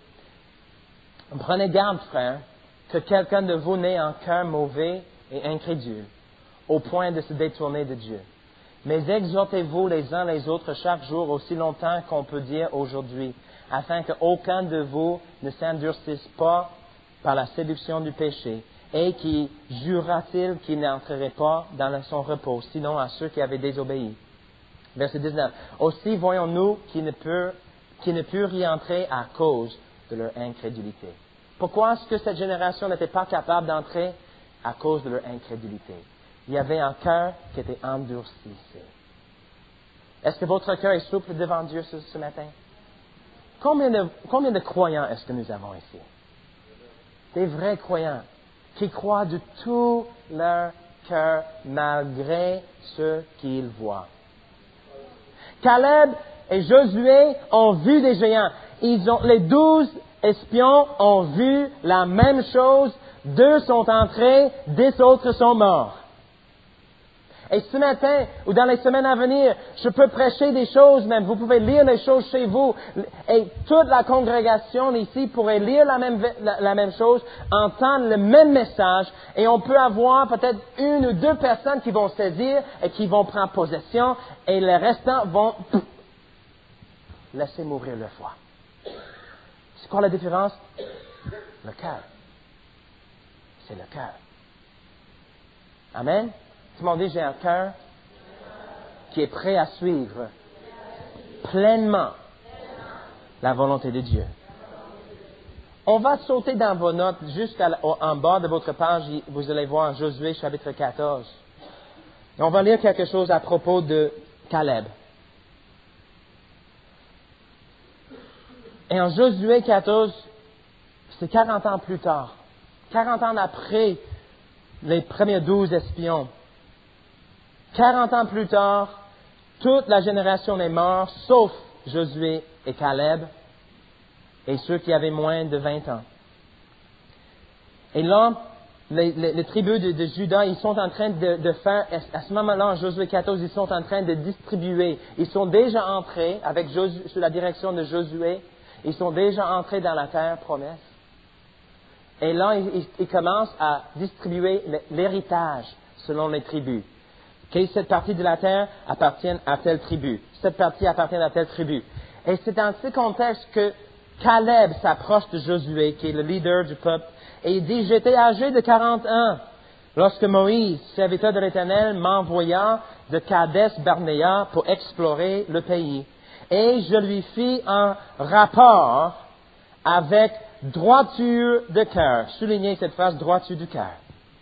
« Prenez garde, frères, que quelqu'un de vous n'ait un cœur mauvais et incrédule, au point de se détourner de Dieu. Mais exhortez-vous les uns les autres chaque jour aussi longtemps qu'on peut dire aujourd'hui, afin qu'aucun de vous ne s'endurcisse pas par la séduction du péché, et qui jura-t-il qu'il n'entrerait pas dans son repos, sinon à ceux qui avaient désobéi. » Verset dix-neuf. « Aussi voyons-nous qu'ils ne purent, qu'ils ne purent y entrer à cause de leur incrédulité. » Pourquoi est-ce que cette génération n'était pas capable d'entrer? À cause de leur incrédulité. Il y avait un cœur qui était endurci. Est-ce que votre cœur est souple devant Dieu ce, ce matin? Combien de, combien de croyants est-ce que nous avons ici? Des vrais croyants qui croient de tout leur cœur malgré ce qu'ils voient. Caleb et Josué ont vu des géants. Ils ont, les douze espions ont vu la même chose. Deux sont entrés, dix autres sont morts. Et ce matin, ou dans les semaines à venir, je peux prêcher des choses même. Vous pouvez lire les choses chez vous. Et toute la congrégation ici pourrait lire la même, la, la même chose, entendre le même message. Et on peut avoir peut-être une ou deux personnes qui vont saisir et qui vont prendre possession. Et les restants vont pff, laisser mourir leur foi. C'est quoi la différence? Le cœur. C'est le cœur. Amen? Tout le monde dit, j'ai un cœur qui est prêt à suivre pleinement la volonté de Dieu. On va sauter dans vos notes jusqu'en bas de votre page, vous allez voir Josué chapitre quatorze. Et on va lire quelque chose à propos de Caleb. Et en Josué quatorze, c'est quarante ans plus tard, quarante ans après les premiers douze espions. quarante ans plus tard, toute la génération est morte, sauf Josué et Caleb, et ceux qui avaient moins de vingt ans. Et là, les, les, les tribus de, de Juda, ils sont en train de, de faire, à ce moment-là, en Josué quatorze, ils sont en train de distribuer. Ils sont déjà entrés, avec Josué, sous la direction de Josué, ils sont déjà entrés dans la terre promesse. Et là, ils, ils commencent à distribuer l'héritage selon les tribus. Okay, cette partie de la terre appartient à telle tribu. Cette partie appartient à telle tribu. Et c'est dans ce contexte que Caleb s'approche de Josué, qui est le leader du peuple, et il dit, j'étais âgé de quarante ans lorsque Moïse, serviteur de l'Éternel, m'envoya de Kadès-Barnéa pour explorer le pays. Et je lui fis un rapport avec droiture de cœur. Soulignez cette phrase, droiture du cœur.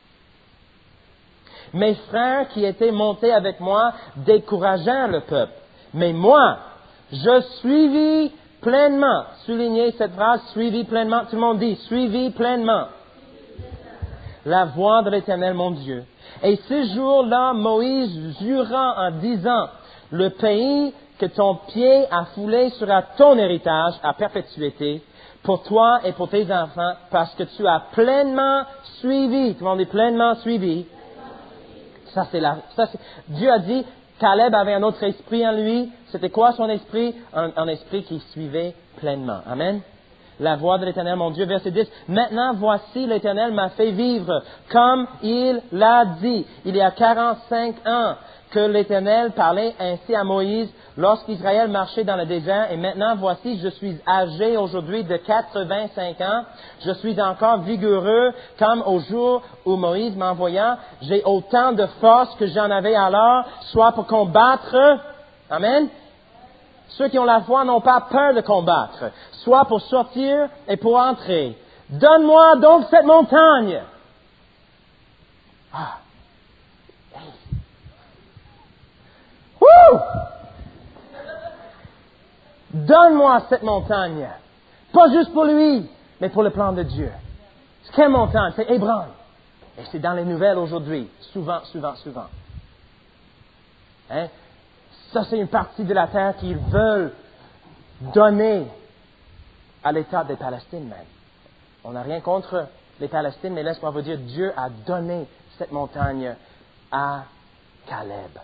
Mes frères qui étaient montés avec moi découragèrent le peuple. Mais moi, je suivis pleinement. Soulignez cette phrase, suivis pleinement. Tout le monde dit, suivis pleinement. La voix de l'Éternel, mon Dieu. Et ce jour-là, Moïse jura en disant, le pays que ton pied a foulé sera ton héritage à perpétuité pour toi et pour tes enfants, parce que tu as pleinement suivi. Tout le monde dit pleinement suivi. Ça, c'est la, ça, c'est, Dieu a dit, Caleb avait un autre esprit en lui. C'était quoi son esprit? Un, un esprit qui suivait pleinement. Amen. la voix de l'Éternel, mon Dieu. Verset dix. Maintenant, voici, l'Éternel m'a fait vivre comme il l'a dit. Il y a quarante-cinq ans que l'Éternel parlait ainsi à Moïse lorsqu'Israël marchait dans le désert. Et maintenant, voici, je suis âgé aujourd'hui de quatre-vingt-cinq ans. Je suis encore vigoureux comme au jour où Moïse m'envoya. J'ai autant de force que j'en avais alors, soit pour combattre. Amen. Ceux qui ont la foi n'ont pas peur de combattre, soit pour sortir et pour entrer. Donne-moi donc cette montagne. Ah. Hey. Wouh! Donne-moi cette montagne. Pas juste pour lui, mais pour le plan de Dieu. Quelle montagne? C'est Hébron. Et c'est dans les nouvelles aujourd'hui. Souvent, souvent, souvent. Hein? Ça, c'est une partie de la terre qu'ils veulent donner à l'État des Palestines même. On n'a rien contre les Palestines, mais laisse-moi vous dire, Dieu a donné cette montagne à Caleb.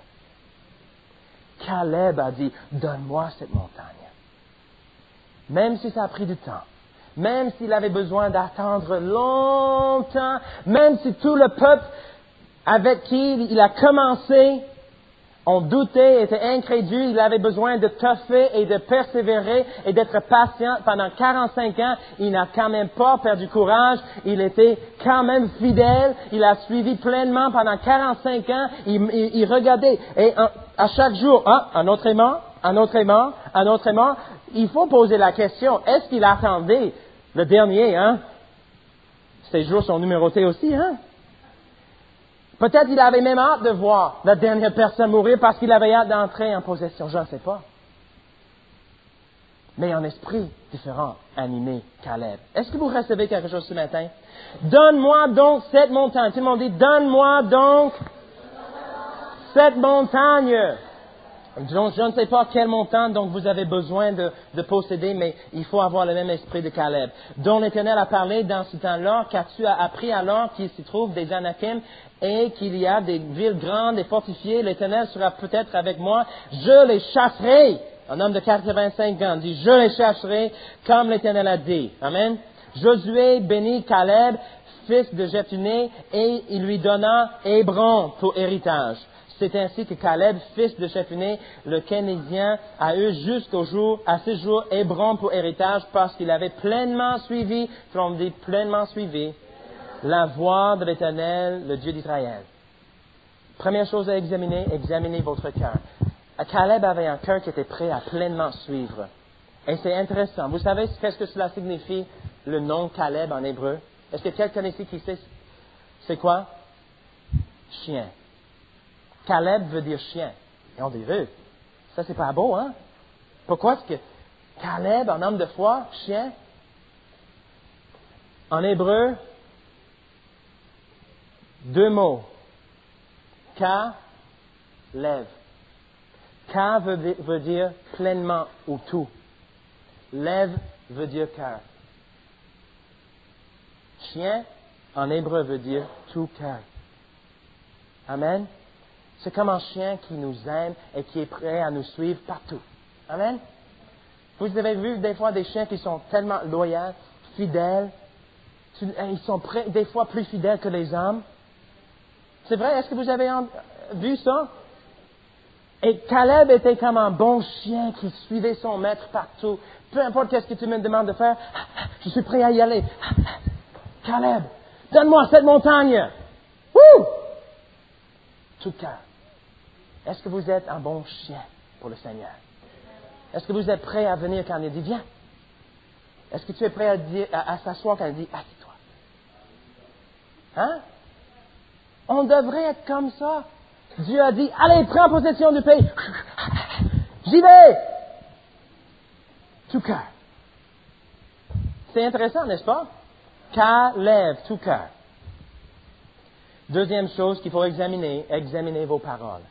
Caleb a dit, donne-moi cette montagne. Même si ça a pris du temps, même s'il avait besoin d'attendre longtemps, même si tout le peuple avec qui il a commencé ont douté, étaient incrédules, il avait besoin de toffer et de persévérer et d'être patient pendant quarante-cinq ans. Il n'a quand même pas perdu courage. Il était quand même fidèle. Il a suivi pleinement pendant quarante-cinq ans. Il, il, il regardait. Et un, à chaque jour, ah, un autre aimant, un autre aimant, un autre aimant. Il faut poser la question, est-ce qu'il attendait le dernier, hein? Ces jours sont numérotés aussi, hein? Peut-être il avait même hâte de voir la dernière personne mourir parce qu'il avait hâte d'entrer en possession. Je ne sais pas. Mais un esprit différent animé Caleb. Est-ce que vous recevez quelque chose ce matin? Donne-moi donc cette montagne. Tout le monde dit, donne-moi donc cette montagne. Donc, je ne sais pas quelle montagne dont vous avez besoin de, de posséder, mais il faut avoir le même esprit de Caleb. Dont l'Éternel a parlé dans ce temps-là, car tu as appris alors qu'il s'y trouve des Anakim et qu'il y a des villes grandes et fortifiées. L'Éternel sera peut-être avec moi. Je les chasserai. Un homme de quatre-vingt-cinq ans dit, je les chasserai comme l'Éternel a dit. Amen. Josué bénit Caleb, fils de Jephuné, et il lui donna Hébron pour héritage. C'est ainsi que Caleb, fils de Jephuné, le Kénézien, a eu jusqu'au jour, à ce jour, Hébron pour héritage parce qu'il avait pleinement suivi, on dit pleinement suivi, la voie de l'Éternel, le Dieu d'Israël. Première chose à examiner, examinez votre cœur. Caleb avait un cœur qui était prêt à pleinement suivre. Et c'est intéressant. Vous savez qu'est-ce que cela signifie, le nom Caleb en hébreu? Est-ce que quelqu'un ici qui sait c'est quoi? Chien. Caleb veut dire chien. Et on dit, euh, ça c'est pas beau, hein? Pourquoi est-ce que Caleb, un homme de foi, chien? En hébreu, deux mots. Ka-lev. Ka veut, veut dire pleinement ou tout. Lev veut dire cœur. Chien, en hébreu, veut dire tout cœur. Amen? C'est comme un chien qui nous aime et qui est prêt à nous suivre partout. Amen? Vous avez vu des fois des chiens qui sont tellement loyaux, fidèles. Ils sont prêts, des fois plus fidèles que les hommes. C'est vrai? Est-ce que vous avez vu ça? Et Caleb était comme un bon chien qui suivait son maître partout. Peu importe qu'est-ce que tu me demandes de faire, je suis prêt à y aller. Caleb, donne-moi cette montagne. Wouh! Tout cœur. Est-ce que vous êtes un bon chien pour le Seigneur? Est-ce que vous êtes prêt à venir quand il dit viens? Est-ce que tu es prêt à, dire, à, à s'asseoir quand il dit assieds-toi? Hein? On devrait être comme ça. Dieu a dit allez, prends possession du pays. J'y vais! Tout cœur. C'est intéressant, n'est-ce pas? Caleb, tout cœur. Deuxième chose qu'il faut examiner, examinez vos paroles.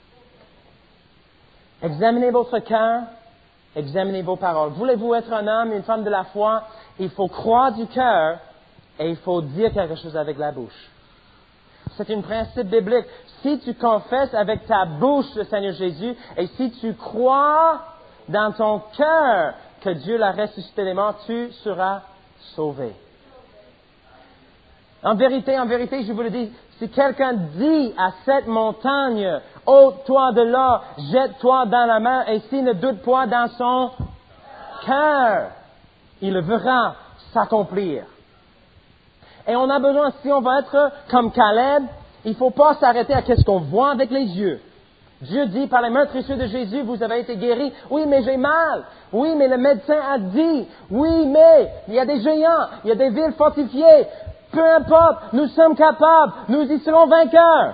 Examinez votre cœur, examinez vos paroles. Voulez-vous être un homme, une femme de la foi? Il faut croire du cœur et il faut dire quelque chose avec la bouche. C'est un principe biblique. Si tu confesses avec ta bouche le Seigneur Jésus et si tu crois dans ton cœur que Dieu l'a ressuscité des morts, tu seras sauvé. En vérité, en vérité, je vous le dis, si quelqu'un dit à cette montagne, ôte-toi de là, jette-toi dans la mer, et s'il ne doute point dans son cœur, il le verra s'accomplir. Et on a besoin, si on va être comme Caleb, il ne faut pas s'arrêter à ce qu'on voit avec les yeux. Dieu dit, par les meurtrissures de Jésus, vous avez été guéris. Oui, mais j'ai mal. Oui, mais le médecin a dit. Oui, mais il y a des géants, il y a des villes fortifiées. Peu importe, nous sommes capables, nous y serons vainqueurs.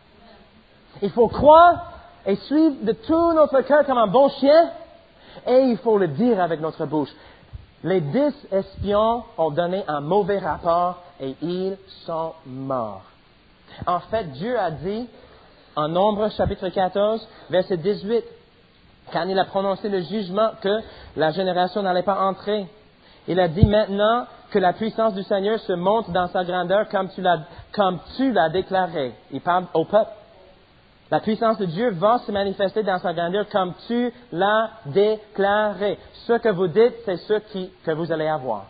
Il faut croire et suivre de tout notre cœur comme un bon chien, et il faut le dire avec notre bouche. Les dix espions ont donné un mauvais rapport et ils sont morts. En fait, Dieu a dit, en Nombre chapitre quatorze, verset dix-huit, quand il a prononcé le jugement que la génération n'allait pas entrer, il a dit maintenant que la puissance du Seigneur se montre dans sa grandeur comme tu l'as, comme tu l'as déclaré. Il parle au peuple. La puissance de Dieu va se manifester dans sa grandeur comme tu l'as déclaré. Ce que vous dites, c'est ce qui, que vous allez avoir.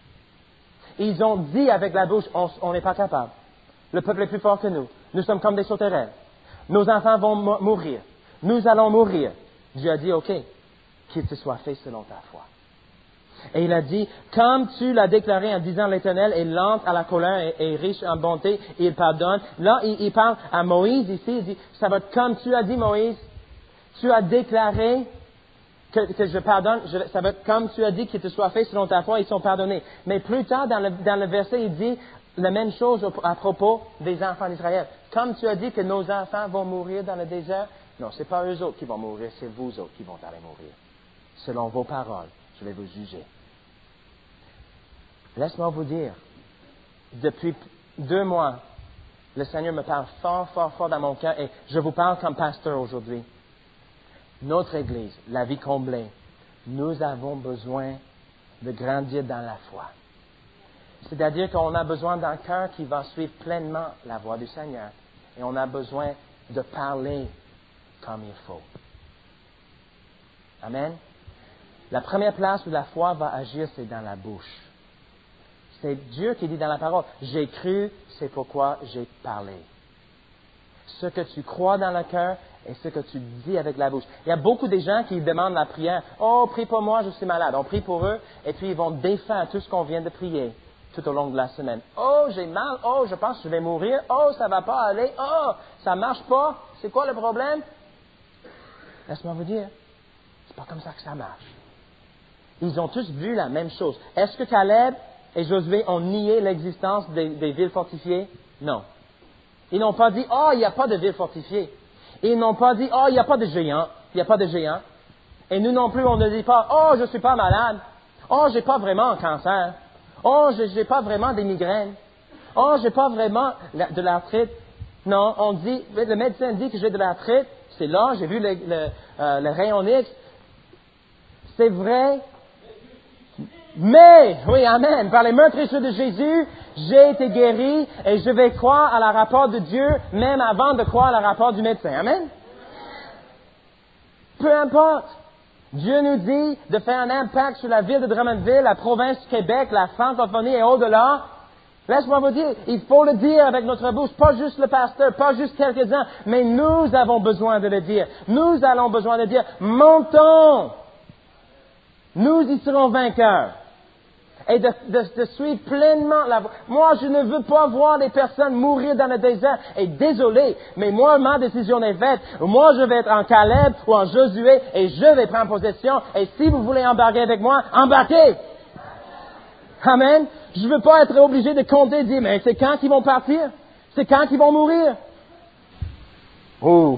Ils ont dit avec la bouche, on n'est pas capable. Le peuple est plus fort que nous. Nous sommes comme des sauterelles. Nos enfants vont mourir. Nous allons mourir. Dieu a dit, OK, qu'il te soit fait selon ta foi. Et il a dit, comme tu l'as déclaré en disant l'Éternel est lent à la colère et, et riche en bonté, il pardonne. Là, il, il parle à Moïse ici, il dit, ça va être comme tu as dit Moïse, tu as déclaré que, que je pardonne, je, ça va être comme tu as dit qu'il te soit fait selon ta foi, ils sont pardonnés. Mais plus tard dans le, dans le verset, il dit la même chose à propos des enfants d'Israël. Comme tu as dit que nos enfants vont mourir dans le désert, non, ce n'est pas eux autres qui vont mourir, c'est vous autres qui vont aller mourir. Selon vos paroles, je vais vous juger. Laisse-moi vous dire, depuis deux mois, le Seigneur me parle fort, fort, fort dans mon cœur et je vous parle comme pasteur aujourd'hui. Notre Église, la vie comblée, nous avons besoin de grandir dans la foi. C'est-à-dire qu'on a besoin d'un cœur qui va suivre pleinement la voix du Seigneur. Et on a besoin de parler comme il faut. Amen. La première place où la foi va agir, c'est dans la bouche. C'est Dieu qui dit dans la parole, j'ai cru, c'est pourquoi j'ai parlé. Ce que tu crois dans le cœur et ce que tu dis avec la bouche. Il y a beaucoup de gens qui demandent la prière. Oh, prie pour moi, je suis malade. On prie pour eux et puis ils vont défaire tout ce qu'on vient de prier tout au long de la semaine. Oh, j'ai mal. Oh, je pense que je vais mourir. Oh, ça va pas aller. Oh, ça marche pas. C'est quoi le problème? Laisse-moi vous dire, c'est pas comme ça que ça marche. Ils ont tous vu la même chose. Est-ce que Caleb et Josué ont nié l'existence des, des villes fortifiées? Non. Ils n'ont pas dit, oh, il n'y a pas de villes fortifiées. Ils n'ont pas dit, oh, il n'y a pas de géants. Il n'y a pas de géants. Et nous non plus, on ne dit pas, oh, je ne suis pas malade. Oh, je n'ai pas vraiment un cancer. Oh, je n'ai pas vraiment des migraines. Oh, je n'ai pas vraiment de l'arthrite. Non, on dit, le médecin dit que j'ai de l'arthrite. C'est là, j'ai vu le, le, euh, le rayon X. C'est vrai. Mais, oui, amen, par les meurtrissures de Jésus, j'ai été guéri et je vais croire à la rapport de Dieu même avant de croire à la rapport du médecin. Amen. Peu importe. Dieu nous dit de faire un impact sur la ville de Drummondville, la province du Québec, la francophonie et au-delà. Laisse-moi vous dire, il faut le dire avec notre bouche, pas juste le pasteur, pas juste quelques-uns, mais nous avons besoin de le dire. Nous allons besoin de dire, montons. Nous y serons vainqueurs. Et de, de, de suivre pleinement la voie. Moi, je ne veux pas voir les personnes mourir dans le désert. Et désolé, mais moi, ma décision est faite. Moi, je vais être en Caleb ou en Josué et je vais prendre possession. Et si vous voulez embarquer avec moi, embarquez. Amen. Je ne veux pas être obligé de compter et dire, mais c'est quand qu'ils vont partir? C'est quand qu'ils vont mourir? Oh.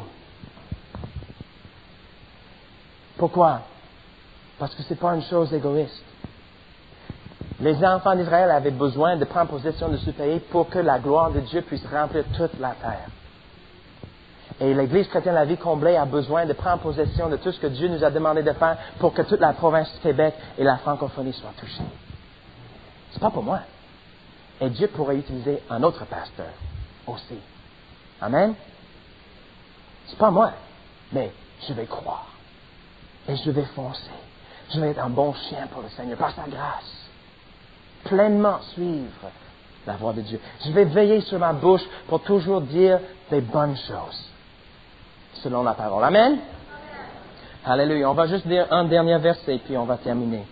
Pourquoi? Parce que ce n'est pas une chose égoïste. Les enfants d'Israël avaient besoin de prendre possession de ce pays pour que la gloire de Dieu puisse remplir toute la terre. Et l'Église chrétienne, la vie comblée, a besoin de prendre possession de tout ce que Dieu nous a demandé de faire pour que toute la province du Québec et la francophonie soient touchées. C'est pas pour moi. Et Dieu pourrait utiliser un autre pasteur aussi. Amen. C'est pas moi. Mais je vais croire. Et je vais foncer. Je vais être un bon chien pour le Seigneur, par sa grâce. Pleinement suivre la voix de Dieu. Je vais veiller sur ma bouche pour toujours dire des bonnes choses, selon la parole. Amen? Amen. Alléluia. On va juste dire un dernier verset, puis on va terminer.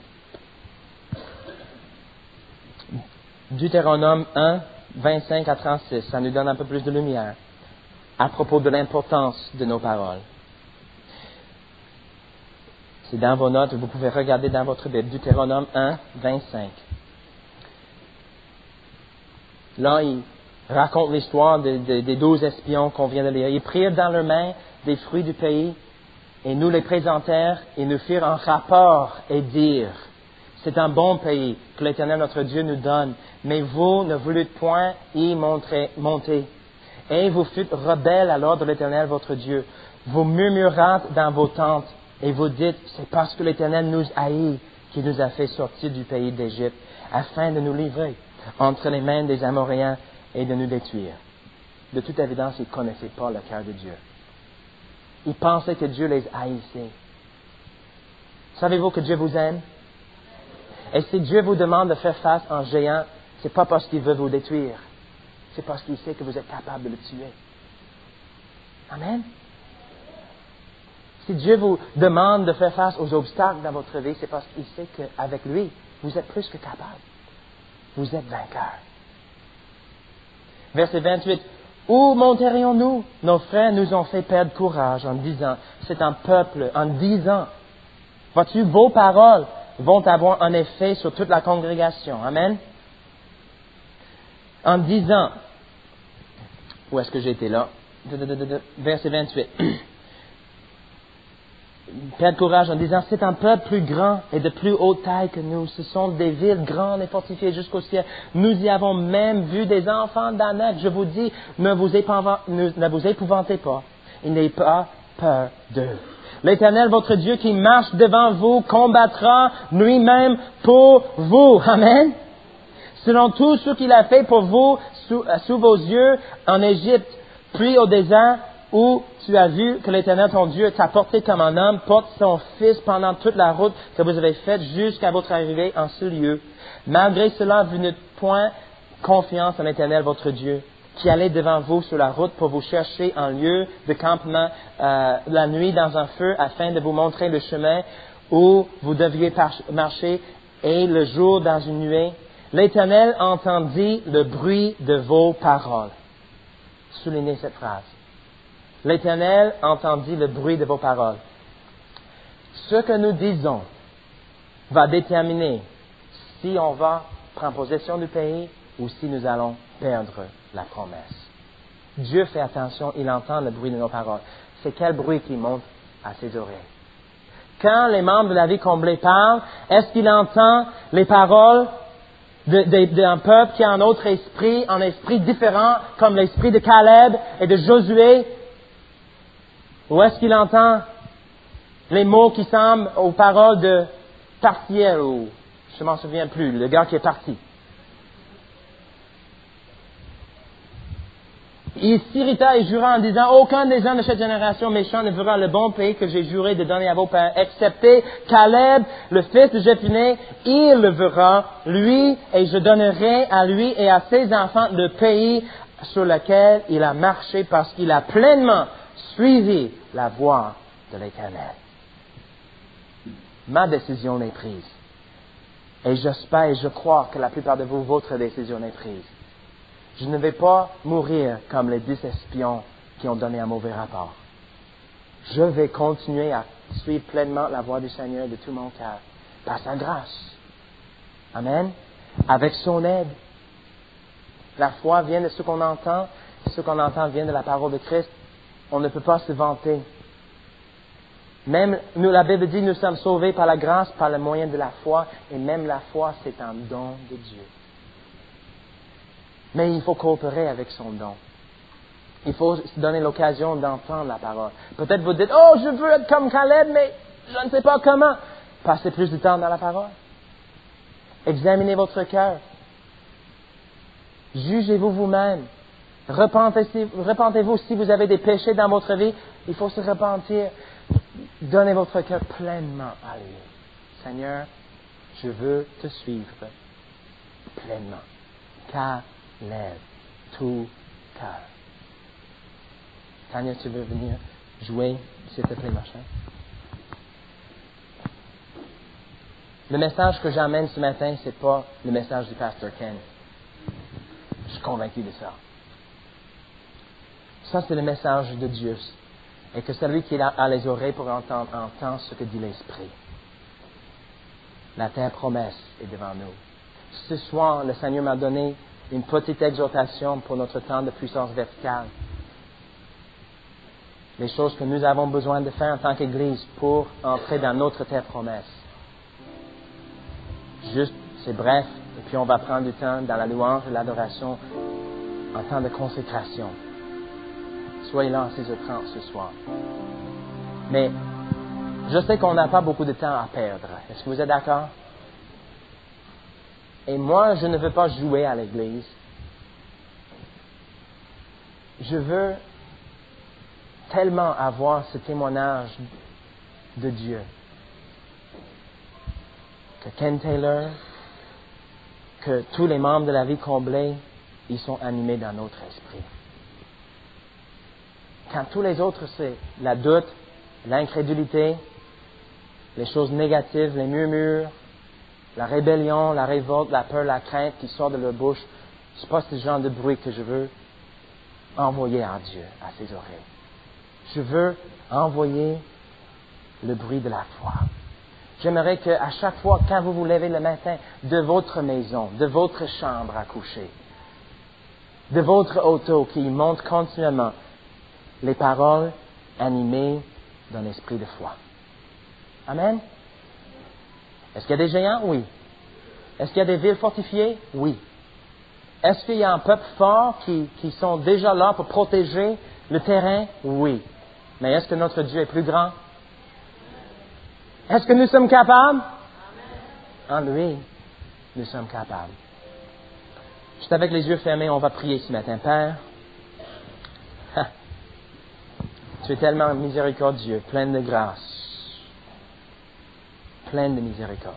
Deutéronome un, vingt-cinq à trente-six. Ça nous donne un peu plus de lumière à propos de l'importance de nos paroles. C'est dans vos notes, vous pouvez regarder dans votre Bible. Deutéronome un, vingt-cinq. Là, il raconte l'histoire de, de, des douze espions qu'on vient de lire. Ils prirent dans leurs mains des fruits du pays et nous les présentèrent et nous firent un rapport et dirent: c'est un bon pays que l'Éternel notre Dieu nous donne, mais vous ne voulûtes point y montrer, monter. Et vous fûtes rebelles à l'ordre de l'Éternel votre Dieu. Vous murmurâtes dans vos tentes et vous dites: c'est parce que l'Éternel nous haït qu'il nous a fait sortir du pays d'Égypte, afin de nous livrer entre les mains des Amoréens et de nous détruire. De toute évidence, ils ne connaissaient pas le cœur de Dieu. Ils pensaient que Dieu les haïssait. Savez-vous que Dieu vous aime? Et si Dieu vous demande de faire face à un géant, ce n'est pas parce qu'il veut vous détruire. C'est parce qu'il sait que vous êtes capable de le tuer. Amen? Si Dieu vous demande de faire face aux obstacles dans votre vie, c'est parce qu'il sait qu'avec lui, vous êtes plus que capable. Vous êtes vainqueur. Verset vingt-huit. Où monterions-nous? Nos frères nous ont fait perdre courage en disant: c'est un peuple, en disant. Vois-tu, vos paroles vont avoir un effet sur toute la congrégation. Amen? En disant, où est-ce que j'étais là? Verset vingt-huit. Perdre courage en disant: c'est un peuple plus grand et de plus haute taille que nous. Ce sont des villes grandes et fortifiées jusqu'au ciel. Nous y avons même vu des enfants d'Anak. Je vous dis, ne vous, épouva, ne, ne vous épouvantez pas. Il n'ayez pas peur d'eux. L'Éternel, votre Dieu, qui marche devant vous, combattra lui-même pour vous. Amen. Selon tout ce qu'il a fait pour vous, sous, sous vos yeux, en Égypte, puis au désert, où tu as vu que l'Éternel, ton Dieu, t'a porté comme un homme, porte son fils pendant toute la route que vous avez faite jusqu'à votre arrivée en ce lieu. Malgré cela, vous n'êtes point confiance en l'Éternel, votre Dieu, qui allait devant vous sur la route pour vous chercher un lieu de campement euh, la nuit dans un feu, afin de vous montrer le chemin où vous deviez par- marcher, et le jour dans une nuée. L'Éternel entendit le bruit de vos paroles. Soulignez cette phrase. L'Éternel entendit le bruit de vos paroles. Ce que nous disons va déterminer si on va prendre possession du pays ou si nous allons perdre la promesse. Dieu fait attention, il entend le bruit de nos paroles. C'est quel bruit qui monte à ses oreilles? Quand les membres de la vie comblée parlent, est-ce qu'il entend les paroles de, de, d'un peuple qui a un autre esprit, un esprit différent, comme l'esprit de Caleb et de Josué? Ou est-ce qu'il entend les mots qui semblent aux paroles de Partiel, ou je ne m'en souviens plus, le gars qui est parti? Il s'irrita et jura en disant: aucun des gens de cette génération méchante ne verra le bon pays que j'ai juré de donner à vos pères, excepté Caleb, le fils de Jephunnée. Il le verra, lui, et je donnerai à lui et à ses enfants le pays sur lequel il a marché, parce qu'il a pleinement suivi la voie de l'Éternel. Ma décision est prise. Et j'espère et je crois que la plupart de vous, votre décision est prise. Je ne vais pas mourir comme les dix espions qui ont donné un mauvais rapport. Je vais continuer à suivre pleinement la voie du Seigneur de tout mon cœur, par sa grâce. Amen. Avec son aide. La foi vient de ce qu'on entend. Ce qu'on entend vient de la parole de Christ. On ne peut pas se vanter. Même, nous, la Bible dit, nous sommes sauvés par la grâce, par le moyen de la foi. Et même la foi, c'est un don de Dieu. Mais il faut coopérer avec son don. Il faut se donner l'occasion d'entendre la parole. Peut-être vous dites: oh, je veux être comme Caleb, mais je ne sais pas comment. Passez plus de temps dans la parole. Examinez votre cœur. Jugez-vous vous-même. Repentez-vous, repentez-vous si vous avez des péchés dans votre vie. Il faut se repentir. Donnez votre cœur pleinement à lui. Seigneur, je veux te suivre pleinement. Qu'élève tout cœur. Tania, tu veux venir jouer, s'il te plaît, machin? Le message que j'amène ce matin, c'est pas le message du pasteur Ken. Je suis convaincu de ça. Ça, c'est le message de Dieu. Et que celui qui a les oreilles pour entendre, entend ce que dit l'Esprit. La terre promesse est devant nous. Ce soir, le Seigneur m'a donné une petite exhortation pour notre temps de puissance verticale. Les choses que nous avons besoin de faire en tant qu'Église pour entrer dans notre terre promesse. Juste, c'est bref, et puis on va prendre du temps dans la louange et l'adoration en temps de consécration. Soyez là en six heures trente ce soir. Mais je sais qu'on n'a pas beaucoup de temps à perdre. Est-ce que vous êtes d'accord? Et moi, je ne veux pas jouer à l'Église. Je veux tellement avoir ce témoignage de Dieu. Que Ken Taylor, que tous les membres de la vie comblée, ils sont animés dans notre esprit. Quand tous les autres, c'est la doute, l'incrédulité, les choses négatives, les murmures, la rébellion, la révolte, la peur, la crainte qui sort de leur bouche, ce n'est pas ce genre de bruit que je veux envoyer à Dieu, à ses oreilles. Je veux envoyer le bruit de la foi. J'aimerais qu'à chaque fois, quand vous vous levez le matin, de votre maison, de votre chambre à coucher, de votre auto qui monte continuellement, les paroles animées d'un esprit de foi. Amen? Est-ce qu'il y a des géants? Oui. Est-ce qu'il y a des villes fortifiées? Oui. Est-ce qu'il y a un peuple fort qui, qui sont déjà là pour protéger le terrain? Oui. Mais est-ce que notre Dieu est plus grand? Est-ce que nous sommes capables? En lui, nous sommes capables. Juste avec les yeux fermés, on va prier ce matin. Père, tu es tellement miséricordieux, plein de grâce, plein de miséricorde.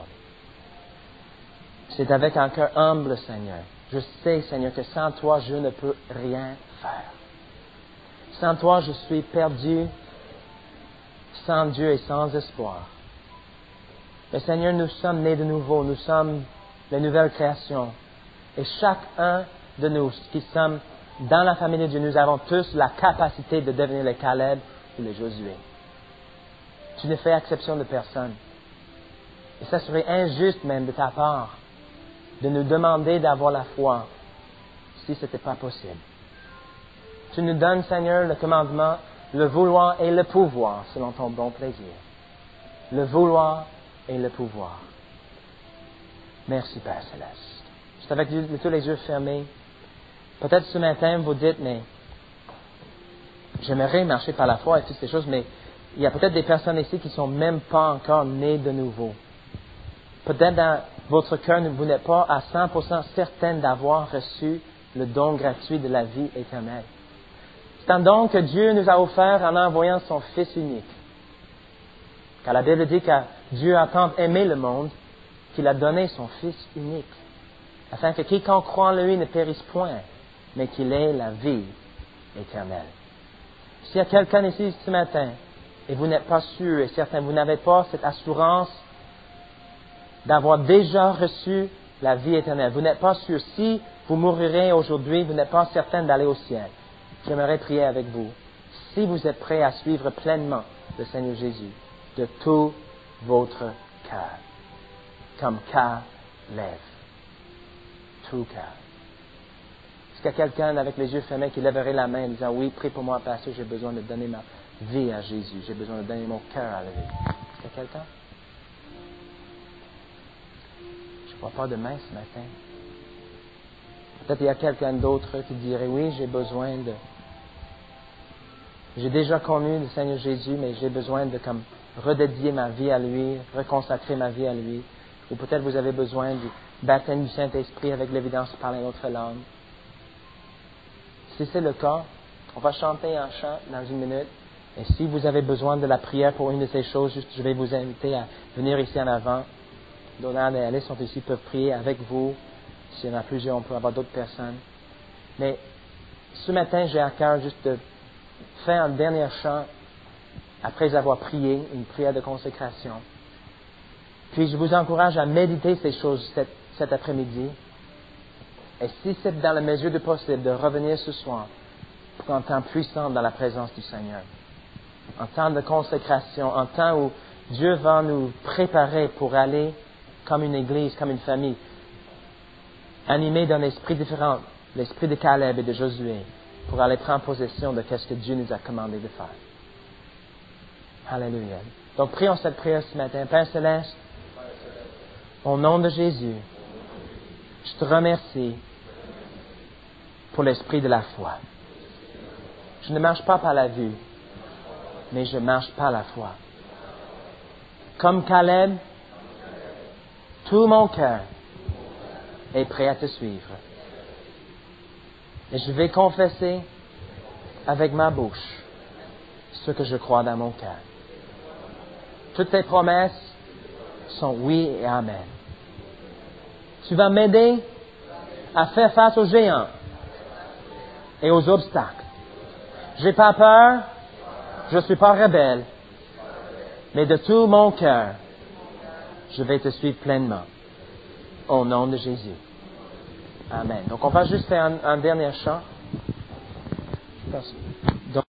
C'est avec un cœur humble, Seigneur. Je sais, Seigneur, que sans toi, je ne peux rien faire. Sans toi, je suis perdu, sans Dieu et sans espoir. Mais Seigneur, nous sommes nés de nouveau, nous sommes les nouvelles créations. Et chacun de nous qui sommes dans la famille de Dieu, nous avons tous la capacité de devenir les Caleb ou les Josué. Tu ne fais exception de personne. Et ça serait injuste même de ta part de nous demander d'avoir la foi si ce n'était pas possible. Tu nous donnes, Seigneur, le commandement, le vouloir et le pouvoir selon ton bon plaisir. Le vouloir et le pouvoir. Merci, Père Céleste. Juste avec tous les yeux fermés, peut-être ce matin, vous dites, mais j'aimerais marcher par la foi et toutes ces choses, mais il y a peut-être des personnes ici qui ne sont même pas encore nées de nouveau. Peut-être dans votre cœur, vous n'êtes pas à cent pour cent certaine d'avoir reçu le don gratuit de la vie éternelle. C'est un don que Dieu nous a offert en envoyant son Fils unique. Car la Bible dit que Dieu a tant aimé le monde qu'il a donné son Fils unique, afin que quiconque croit en lui ne périsse point, mais qu'il ait la vie éternelle. S'il y a quelqu'un ici ce matin, et vous n'êtes pas sûr et certain, vous n'avez pas cette assurance d'avoir déjà reçu la vie éternelle, vous n'êtes pas sûr, si vous mourirez aujourd'hui, vous n'êtes pas certain d'aller au ciel, j'aimerais prier avec vous. Si vous êtes prêt à suivre pleinement le Seigneur Jésus, de tout votre cœur, comme Caleb, tout cœur. Est-ce qu'il y a quelqu'un avec les yeux fermés qui lèverait la main en disant, oui, prie pour moi, pasteur, j'ai besoin de donner ma vie à Jésus, j'ai besoin de donner mon cœur à lui. Est-ce qu'il y a quelqu'un? Je ne vois pas de main ce matin. Peut-être il y a quelqu'un d'autre qui dirait, oui, j'ai besoin de... J'ai déjà connu le Seigneur Jésus, mais j'ai besoin de comme redédier ma vie à lui, reconsacrer ma vie à lui. Ou peut-être vous avez besoin du baptême du Saint-Esprit avec l'évidence de parler une autre langue. Si c'est le cas, on va chanter un chant dans une minute. Et si vous avez besoin de la prière pour une de ces choses, juste, je vais vous inviter à venir ici en avant. Donald et Alice sont ici, peuvent prier avec vous. S'il y en a plusieurs, on peut avoir d'autres personnes. Mais ce matin, j'ai à cœur juste de faire un dernier chant après avoir prié, une prière de consécration. Puis je vous encourage à méditer ces choses cet, cet après-midi. Et si c'est dans la mesure du possible, de revenir ce soir pour un temps puissant dans la présence du Seigneur. Un temps de consécration, un temps où Dieu va nous préparer pour aller comme une église, comme une famille, animée d'un esprit différent, l'esprit de Caleb et de Josué, pour aller prendre possession de ce que Dieu nous a commandé de faire. Alléluia. Donc, prions cette prière ce matin. Père Céleste, au nom de Jésus, je te remercie pour l'esprit de la foi. Je ne marche pas par la vue, mais je marche par la foi. Comme Caleb, tout mon cœur est prêt à te suivre. Et je vais confesser avec ma bouche ce que je crois dans mon cœur. Toutes tes promesses sont oui et amen. Tu vas m'aider à faire face aux géants et aux obstacles. J'ai pas peur, je suis pas rebelle, mais de tout mon cœur, je vais te suivre pleinement. Au nom de Jésus. Amen. Donc on va juste faire un, un dernier chant. Merci.